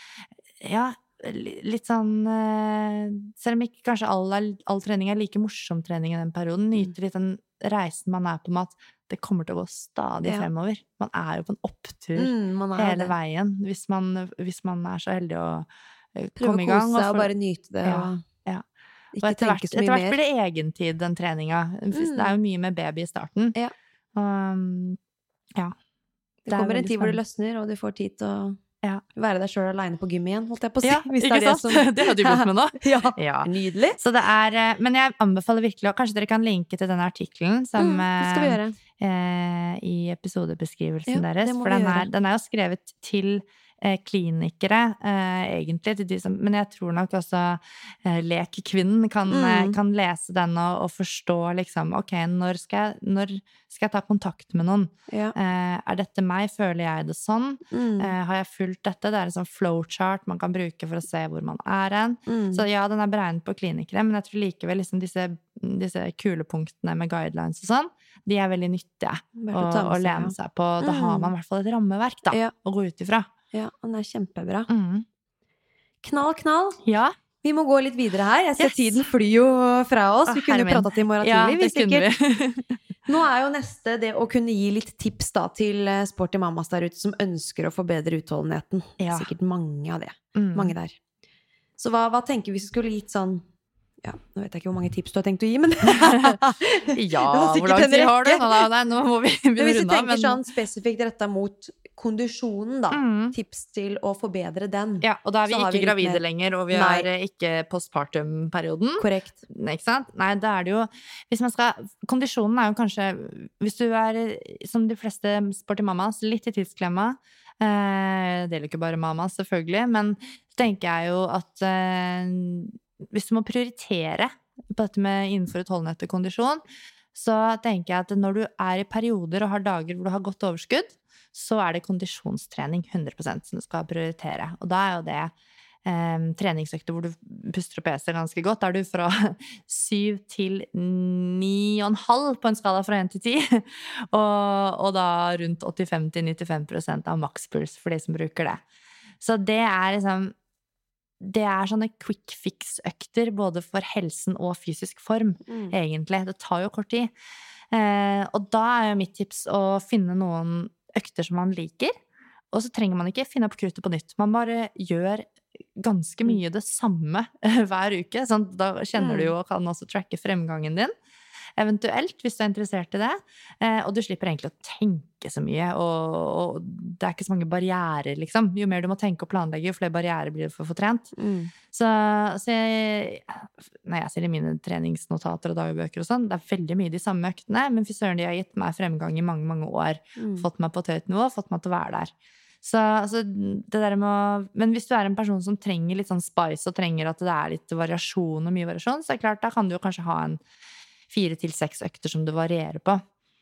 litt sånn, selv om ikke kanskje all trening like morsom trening i den perioden, nyter litt den reisen man på med at det kommer til å gå stadig fremover. Man jo på en opptur hele veien, hvis man så heldig å komme i gang. Prøve å kose seg og bare nyte det. Og etter hvert blir det egentid, den treninga. Det jo mye med baby i starten. Det kommer en tid hvor det løsner, og du får tid til å være deg selv alene på gym igjen, holdt jeg på å si. Hvis ikke det sant? Det har du begynt med nå. Nydelig. Så det men jeg anbefaler virkelig, og kanskje dere kan linke til denne artikkelen som det skal vi gjøre. I episodebeskrivelsen deres, for den jo skrevet til klinikere, egentlig, til de som, men jeg tror nok også lekkvinnen kan lese den og forstå liksom, ok, når skal jeg ta kontakt med noen? Dette meg? Føler jeg det sånn? Har jeg fulgt dette? Det en sånn flowchart man kan bruke for å se hvor man hen. Så ja, den beregnet på klinikere, men jeg tror likevel liksom disse kulepunktene med guidelines og sånn, de veldig nyttige å lene seg på. Da har man i hvert fall et rammeverk da, å gå ut ifra. Ja, den kjempebra. Knall. Ja. Vi må gå litt videre her. Jeg ser tiden flyr jo fra oss. Vi kunne jo pratet i morgen tidlig. Det kunne vi. Nå jo neste det å kunne gi litt tips da til sporty mammas der ute som ønsker å forbedre utholdenheten. Sikkert mange av det. Mange der. Så hva tenker vi skulle gitt sånn, nå vet jeg ikke hvor mange tips du har tenkt å gi, men hvor lang tid har du? Nå må vi begynne. Hvis du tenker sånn spesifikt rettet mot kondisjonen da, tips til å forbedre den. Ja, og da vi ikke gravide lenger, og vi ikke postpartum-perioden. Korrekt. Ikke sant? Nei, da det jo, hvis man skal, kondisjonen jo kanskje, hvis du som de fleste sporty mammas, litt i tidsklemma, det gjelder ikke bare mammas selvfølgelig, men så tenker jeg jo at hvis du må prioritere på dette med innenfor utholdenhet og kondisjon, så tenker jeg at når du i perioder og har dager hvor du har godt overskudd, så det kondisjonstrening 100% som du skal prioritere. Og da jo det treningsøkter hvor du puster og peser ganske godt. Da du fra 7 til 9,5 på en skala fra 1 til 10, og da rundt 85-95% av makspuls for de som bruker det. Så det liksom det sånne quick fix-økter både for helsen og fysisk form, egentlig. Det tar jo kort tid. Og da jo mitt tips å finne noen økter som man liker, og så trenger man ikke finne opp kruttet på nytt. Man bare gjør ganske mye det samme hver uke, sånn, da kjenner du jo og kan også tracke fremgangen din. Eventuelt, hvis du interessert i det. Og du slipper egentlig å tenke så mye, og det ikke så mange barrierer, liksom. Jo mer du må tenke og planlegge, jo flere barrierer blir det for å få trent. Så når jeg ser i mine treningsnotater og dagbøker og sånn, det veldig mye de samme øktene, men fy søren, de har gitt meg fremgang i mange, mange år. Fått meg på et høyt nivå, fått meg til å være der. Så det der med å, men hvis du en person som trenger litt sånn spice, og trenger at det litt variasjon og mye variasjon, så det klart, da kan du jo kanskje ha en 4-6 økter som du varierer på.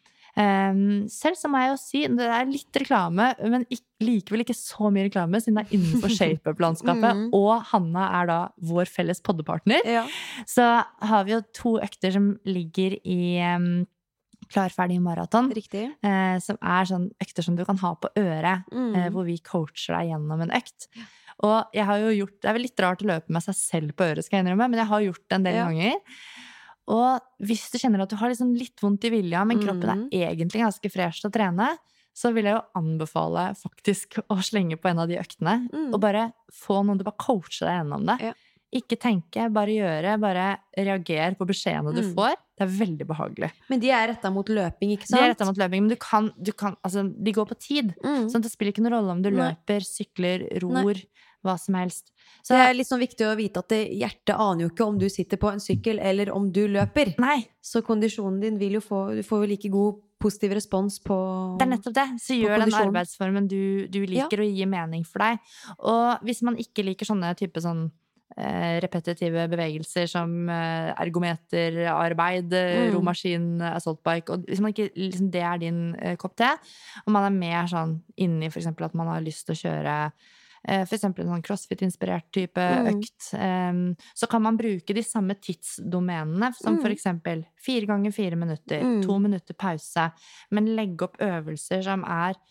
Selv så må jeg jo si, det litt reklame, men likevel ikke så mye reklame, siden det innenfor shape-up-landskapet, og Hanna da vår felles poddepartner. Så har vi jo 2 økter som ligger i klarferdig maraton. Riktig. Som sånn økter som du kan ha på øret, hvor vi coacher deg gjennom en økt. Og jeg har jo gjort, det vel litt rart å løpe med seg selv på øret, skal jeg innrømme, men jeg har gjort det en del ganger. Og hvis du kjenner at du har liksom litt vondt i vilja, men kroppen egentlig ganske fresh til å trene, så vil jeg jo anbefale faktisk å slenge på en av de øktene, og bare få noen til å bare coache deg gjennom det. Ja. Ikke tenke, bare gjøre, bare reagere på beskjedene du får. Det veldig behagelig. Men de rettet mot løping, ikke sant? De rettet mot løping, men du kan altså, de går på tid. Sånn at det spiller ikke noen rolle om du løper, sykler, ror, hva som helst. Så det litt sånn viktig å vite at hjertet aner jo ikke om du sitter på en sykkel eller om du løper. Nei. Så kondisjonen din vil jo du får jo like god positiv respons på det nettopp det. Så gjør den arbeidsformen du liker og gir mening for deg. Og hvis man ikke liker sånne type sånn repetitive bevegelser som ergometerarbeid, romaskin, assaultbike, og hvis man ikke, liksom, det din kopp te, og man mer sånn inni for eksempel at man har lyst til å kjøre for eksempel en sånn crossfit-inspirert type økt, så kan man bruke de samme tidsdomenene, som for eksempel 4 ganger 4 minutter, 2 minutter pause, men legge opp øvelser som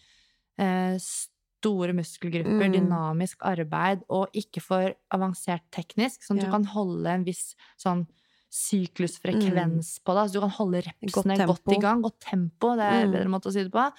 store muskelgrupper, dynamisk arbeid, og ikke for avansert teknisk, sånn at du kan holde en viss sånn syklusfrekvens på det, så du kan holde repsene godt i gang, godt tempo, det en bedre måte å si det på,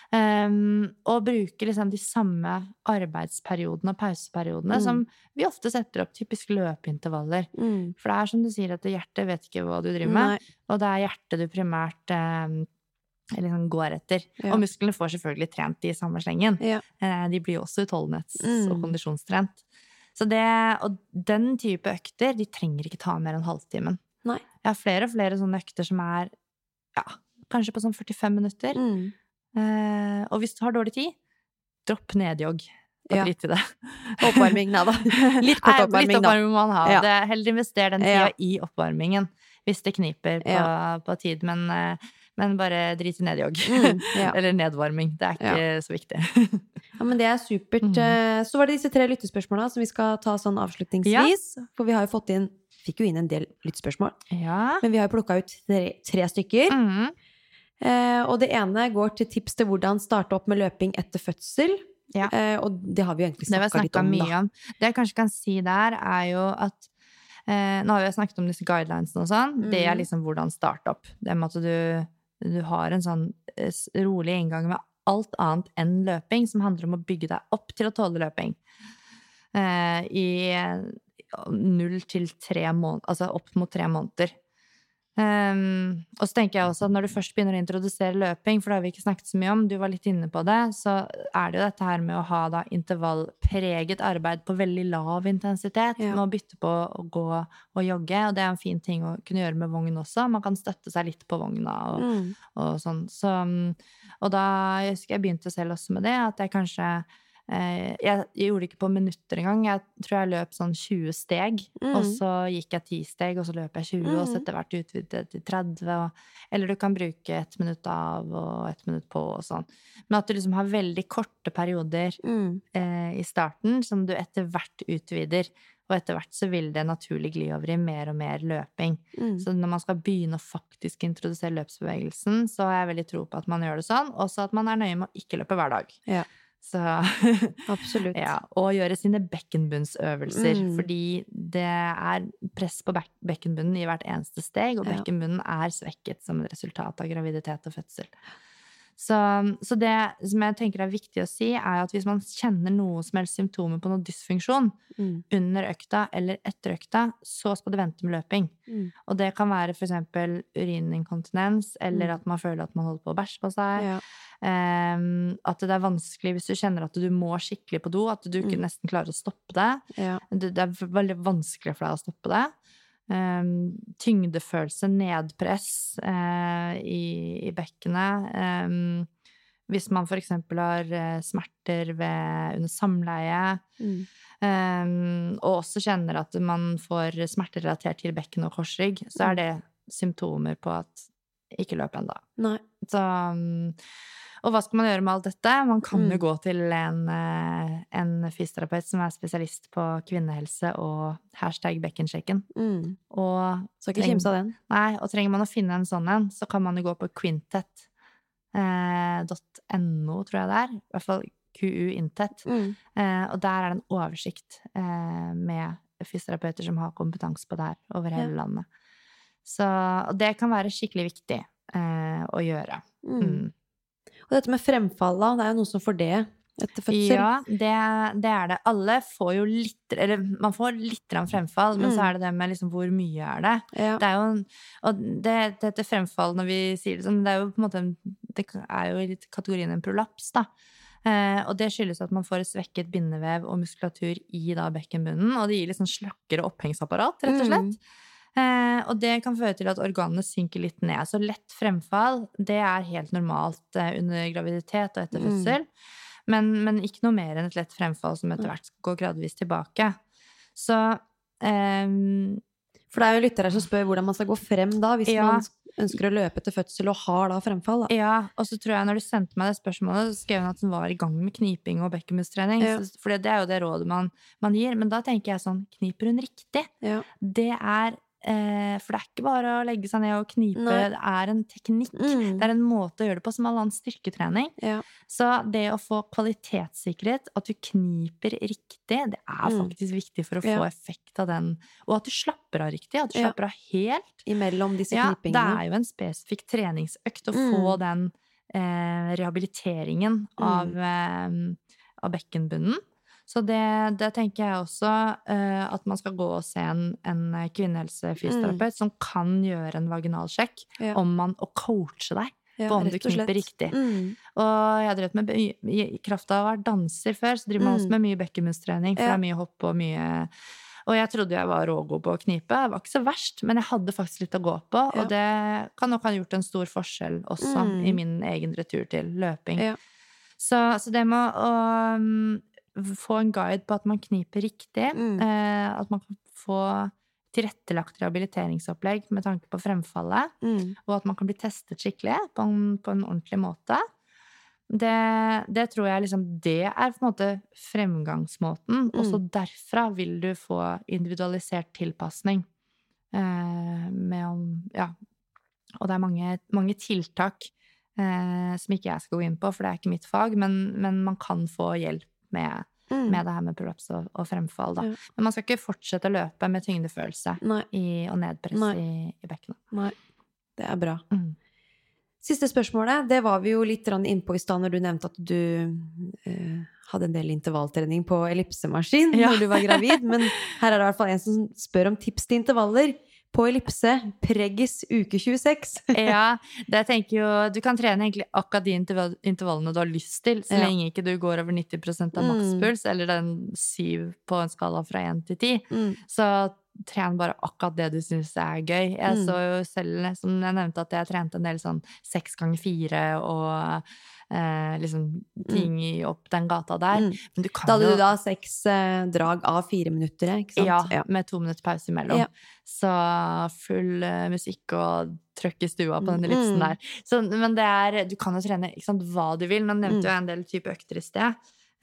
og bruke liksom de samme arbeidsperiodene og pauseperiodene som vi ofte setter opp typisk løpeintervaller. For det som du sier at hjertet vet ikke hva du driver med, og det hjertet du primært liksom går etter. Og musklene får selvfølgelig trent i samme slengen. De blir også utholdenhets- og kondisjonstrent. Så og den type økter, de trenger ikke ta mer enn halvtimen. Nei. Jeg har flere og flere sånne økter som kanskje på sånn 45 minutter. Og hvis du har dårlig tid, dropp nedjogg. Drit i det. Oppvarming, da. Litt kort oppvarming, da. Litt oppvarming må man ha. Heller invester den tida i oppvarmingen, hvis det kniper på tid, men bare drit i nedjogg. Eller nedvarming. Det ikke så viktig. Ja, men det supert. Så var det disse 3 lyttespørsmålene som vi skal ta sånn avslutningsvis. For vi har jo fikk jo inn en del lyttespørsmål. Men vi har jo plukket ut 3 stykker. Og det ene går til tips til hvordan starte opp med løping etter fødsel. Og det har vi jo egentlig snakket litt om, mye om. Det jeg kanskje kan si der jo at nå har vi snakket om disse guidelinesene og sånn. Det liksom hvordan starte opp. Det med at du har en sånn rolig inngang med alt annet enn løping, som handler om å bygge deg opp til å tåle løping. I 0 til 3 måneder, altså opp mot 3 måneder. Og så tenker jeg også at når du først begynner å introdusere løping, for det har vi ikke snakket så mye om, du var litt inne på det, så det jo dette her med å ha da intervallpreget arbeid på veldig lav intensitet, med å bytte på å gå og jogge, og det en fin ting å kunne gjøre med vogn også, man kan støtte seg litt på vogna og sånn, og da jeg husker jeg begynte selv også med det, at jeg kanskje jeg gjorde det ikke på minutter engang. Jeg tror jeg løp sånn 20 steg, og så gikk jeg 10 steg, og så løp jeg 20, og så etter hvert utvidet til 30, eller du kan bruke 1 minutt av og 1 minutt på og sånn. Men at du liksom har veldig korte perioder i starten, som du etter hvert utvider, og etter hvert så vil det naturlig gli over i mer og mer løping. Så når man skal begynne å faktisk introdusere løpsbevegelsen, så har jeg veldig tro på at man gjør det sånn, også at man nøye med å ikke løpe hver dag. Så, absolutt. Og gjøre sine bekkenbunnsøvelser, fordi det press på bekkenbunnen i hvert eneste steg, og bekkenbunnen svekket som et resultat av graviditet og fødsel. Så det som jeg tenker viktig å si, at hvis man kjenner noe som helst symptomer på noe dysfunksjon under økta eller etter økta, så skal du vente med løping. Og det kan være for eksempel urininkontinens, eller at man føler at man holder på å bæsje på seg. At det vanskelig hvis du kjenner at du må skikkelig på do, at du ikke nesten klarer å stoppe det. Det veldig vanskelig for deg å stoppe det. Tyngdefølelse, nedpress i bekkenet, hvis man for eksempel har smerter under samleie, og også kjenner at man får smerter relatert til bekken og korsrygg, så det symptomer på at ikke løp enda. Så og hva skal man gjøre med alt dette? Man kan jo gå til en fysioterapeut som spesialist på kvinnehelse og #bekkensjekken. Så ikke kimse av den. Nei, og trenger man å finne en sånn en, så kan man jo gå på Quintet .no, tror jeg det I hvert fall QU Intet. Og der det en oversikt med fysioterapeuter som har kompetanse på det her over hele landet. Så, og det kan være skikkelig viktig å gjøre. Og dette med fremfall da, det jo noen som får det etter fødsel. Ja, det det. Alle får jo litt, eller man får litt grann fremfall, men så det med liksom hvor mye det. Ja. Det jo, og dette fremfall når vi sier det sånn, det jo på en måte, det jo i kategorien en prolaps da. Og det skyldes at man får et svekket bindevev og muskulatur i da bekkenbunnen, og det gir litt sånn slakkere opphengsapparaat, rett og slett. Og det kan føre til at organene synker litt ned. Så lett fremfall, det helt normalt under graviditet og etter fødsel. Men ikke noe mer enn et lett fremfall som etter hvert går gradvis tilbake. Så for det jo lyttere som spør hvordan man skal gå frem da, hvis man ønsker å løpe til fødsel og har da fremfall. Da. Ja, og så tror jeg når du sendte meg det spørsmålet, så skrev hun at hun var i gang med kniping og bekkenmusstrening. For det jo det rådet man gir. Men da tenker jeg sånn, kniper hun riktig? Ja. Det for det ikke bare å legge seg ned og knipe, det en teknikk. Det en måte å gjøre det på som all annen styrketrening. Ja. Så det å få kvalitetssikkerhet, at du kniper riktig, det faktisk viktig for å få effekt av den. Og at du slapper av riktig, at du slapper av helt. Imellom disse knipingene. Det jo en spesifikk treningsøkt å få den rehabiliteringen av bekkenbunnen. Så det tenker jeg også at man skal gå og se en kvinnehelsefysioterapeut som kan gjøre en vaginalsjekk og coache deg på om du kniper riktig. Og jeg drevet med, i kraft av å være danser før, så driver man også med mye bekkenbunnstrening, for det mye hopp og mye... Og jeg trodde jeg var rågod på å knipe, det var ikke så verst, men jeg hadde faktisk litt å gå på, og det kan nok ha gjort en stor forskjell også i min egen retur til løping. Så det med å få en guide på at man kniper riktig, at man kan få tilrettelagt rehabiliteringsopplegg med tanke på fremfallet, og at man kan bli testet skikkelig på en ordentlig måte. Det tror jeg liksom, det på en måte fremgangsmåten, og så derfra vil du få individualisert tilpasning. Og det mange tiltak som ikke jeg skal gå inn på, for det ikke mitt fag, men man kan få hjelp med det her med prolaps og fremfall da. Men man skal ikke fortsette å løpe med tyngdefølelse og nedpress i bekkenet. Nei, det bra. Siste spørsmålet, det var vi jo litt inne på i stedet når du nevnte at du hadde en del intervalltrening på ellipsemaskin når du var gravid, men her det i hvert fall en som spør om tips til intervaller på ellipse, preggis uke 26. Ja, det tenker jo, du kan trene egentlig akkurat de intervallene du har lyst til, så lenge ikke du går over 90% av makspuls, eller den 7 på en skala fra 1 til 10. Så tren bare akkurat det du synes gøy. Jeg så jo selv, som jeg nevnte, at jeg trente en del sånn 6x4 og liksom ting opp den gata der. Men du kan da hadde du da 6 drag av 4 minutter, ikke sant? Ja, med 2 minutter pause imellom. Så full musikk og trøkk i stua på den ellipsen der. Så, men det du kan jo trene ikke sant, hva du vil. Nå nevnte jeg en del type økter i sted.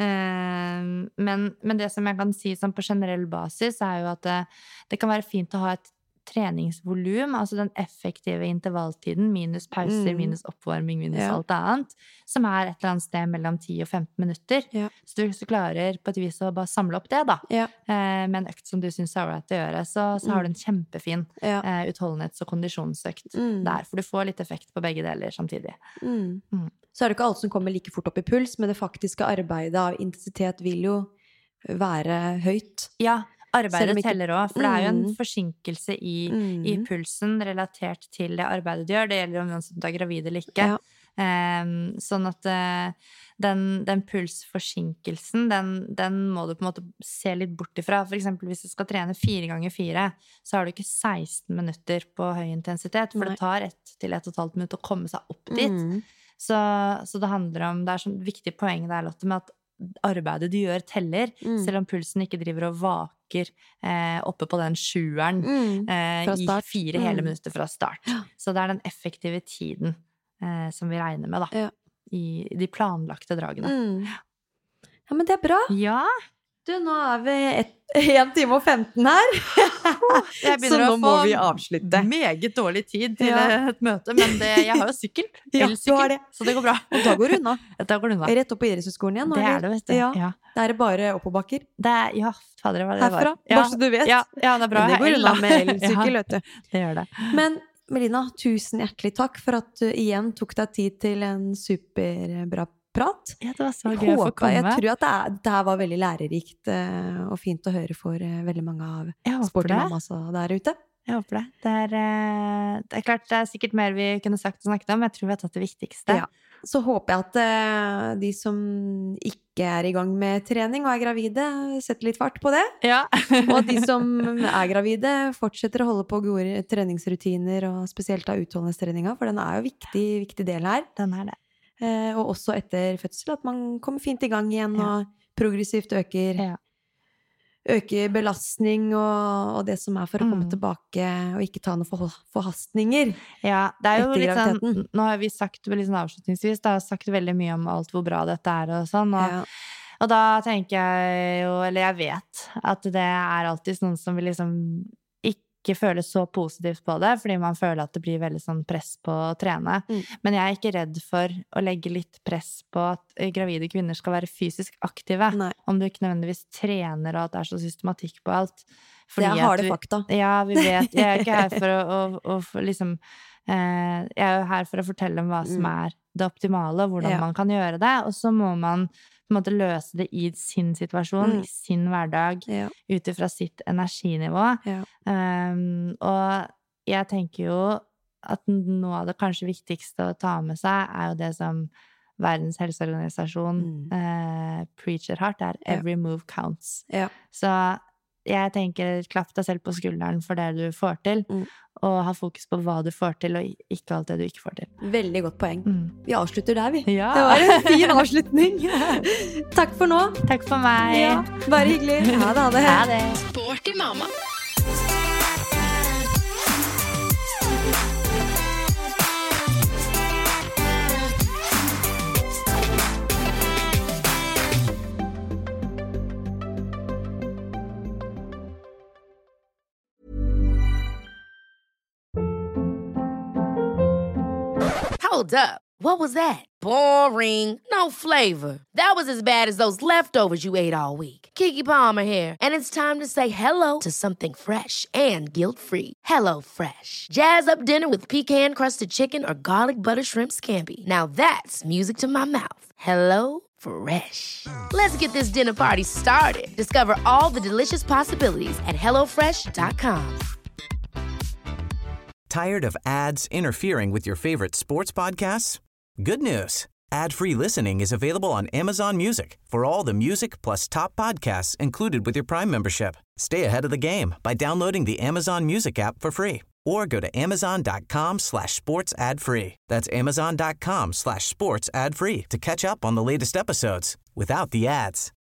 Men det som jeg kan si sånn på generell basis jo at det kan være fint å ha et treningsvolum, altså den effektive intervalltiden, minus pauser, minus oppvarming, minus alt annet, som et eller annet sted mellom 10 og 15 minutter. Så du klarer på et vis å bare samle opp det da, med en økt som du synes ålreit å gjøre, så har du en kjempefin utholdenhets- og kondisjonsøkt der, for du får litt effekt på begge deler samtidig. Så det ikke alt som kommer like fort opp i puls, men det faktiske arbeidet av intensitet vil jo være høyt. Ja, arbeidet teller også, for det jo en forsinkelse i pulsen relatert til det arbeidet du gjør. Det gjelder om du er gravid eller ikke. Sånn at den pulsforsinkelsen, den må du på en måte se litt bort ifra. For eksempel hvis du skal trene 4x4, så har du ikke 16 minutter på høy intensitet, for det tar 1 til 1,5 minutter å komme seg opp dit. Så det handler om, det sånn viktig poeng der, Lotte, med at arbeidet du gjør teller, selv om pulsen ikke driver og vaker oppe på den 7'eren i 4 hele minutter fra start. Så det den effektive tiden som vi regner med da, i de planlagte dragene. Ja, men det bra. Ja. Du, nå vi 1 time og 15 her. Så nå må vi avslutte. Meget dårlig tid til et møte, men jeg har jo sykkel. Elsykkel, så det går bra. Og da går du unna. Da går du unna. Rett opp på idrettshøyskolen igjen. Det det, vet du. Ja. Det det bare oppoverbakker. Ja, fader, hva det var. Herfra, bare så du vet. Ja, det bra. Men det går unna med elsykkel, vet du. Det gjør det. Men Melina, tusen hjertelig takk for at du igjen tok deg tid til en superbra prat. Ja, det var så gøy å få komme. Jeg tror at det her var veldig lærerikt og fint å høre for veldig mange av Sporty Mamma der ute. Jeg håper det. Det er klart, det sikkert mer vi kunne sagt og snakket om, men jeg tror vi har tatt det viktigste. Ja. Så håper jeg at de som ikke i gang med trening og gravide, setter litt fart på det. Ja. Og de som gravide, fortsetter å holde på gode treningsrutiner, og spesielt av utholdenhetstreninga, for den jo viktig del her. Den det. Og også etter fødsel, at man kommer fint i gang igjen og progressivt øker belastning og det som for å komme tilbake og ikke ta noen forhastninger. Ja, det jo litt sånn, nå har vi sagt litt sånn avslutningsvis, da har sagt veldig mye om alt hvor bra dette og sånn, og da tenker jeg jo, eller jeg vet, at det alltid noen som vil liksom ikke føle så positivt på det, fordi man føler at det blir veldig sånn press på å trene. Men jeg ikke redd for å legge litt press på at gravide kvinner skal være fysisk aktive. Nei. Om du ikke nødvendigvis trener, og at det så systematikk på alt. Fordi det harde fakta. Ja, vi vet. Jeg ikke her for å liksom... jeg jo her for å fortelle om hva som det optimale, og hvordan man kan gjøre det, og så må man på en måte løse det i sin situasjon, i sin hverdag, ut ifra sitt energinivå. Og jeg tenker jo at noe av det kanskje viktigste å ta med seg jo det som Verdens helseorganisasjon preacher hardt, every move counts. Så jeg tenker, klapp deg selv på skulderen for det du får til, og ha fokus på hva du får til, og ikke alt det du ikke får til. Veldig godt poeng. Vi avslutter der, vi. Ja. Det var en fin avslutning. Takk for nå. Takk for meg. Ja, bare hyggelig. Ha det. Ha det. Sporty mamma. Hold up. What was that? Boring. No flavor. That was as bad as those leftovers you ate all week. Keke Palmer here, and it's time to say hello to something fresh and guilt-free. Hello Fresh. Jazz up dinner with pecan-crusted chicken or garlic butter shrimp scampi. Now that's music to my mouth. Hello Fresh. Let's get this dinner party started. Discover all the delicious possibilities at HelloFresh.com. Tired of ads interfering with your favorite sports podcasts? Good news. Ad-free listening is available on Amazon Music for all the music plus top podcasts included with your Prime membership. Stay ahead of the game by downloading the Amazon Music app for free or go to amazon.com/sports ad-free. That's amazon.com/sports ad-free to catch up on the latest episodes without the ads.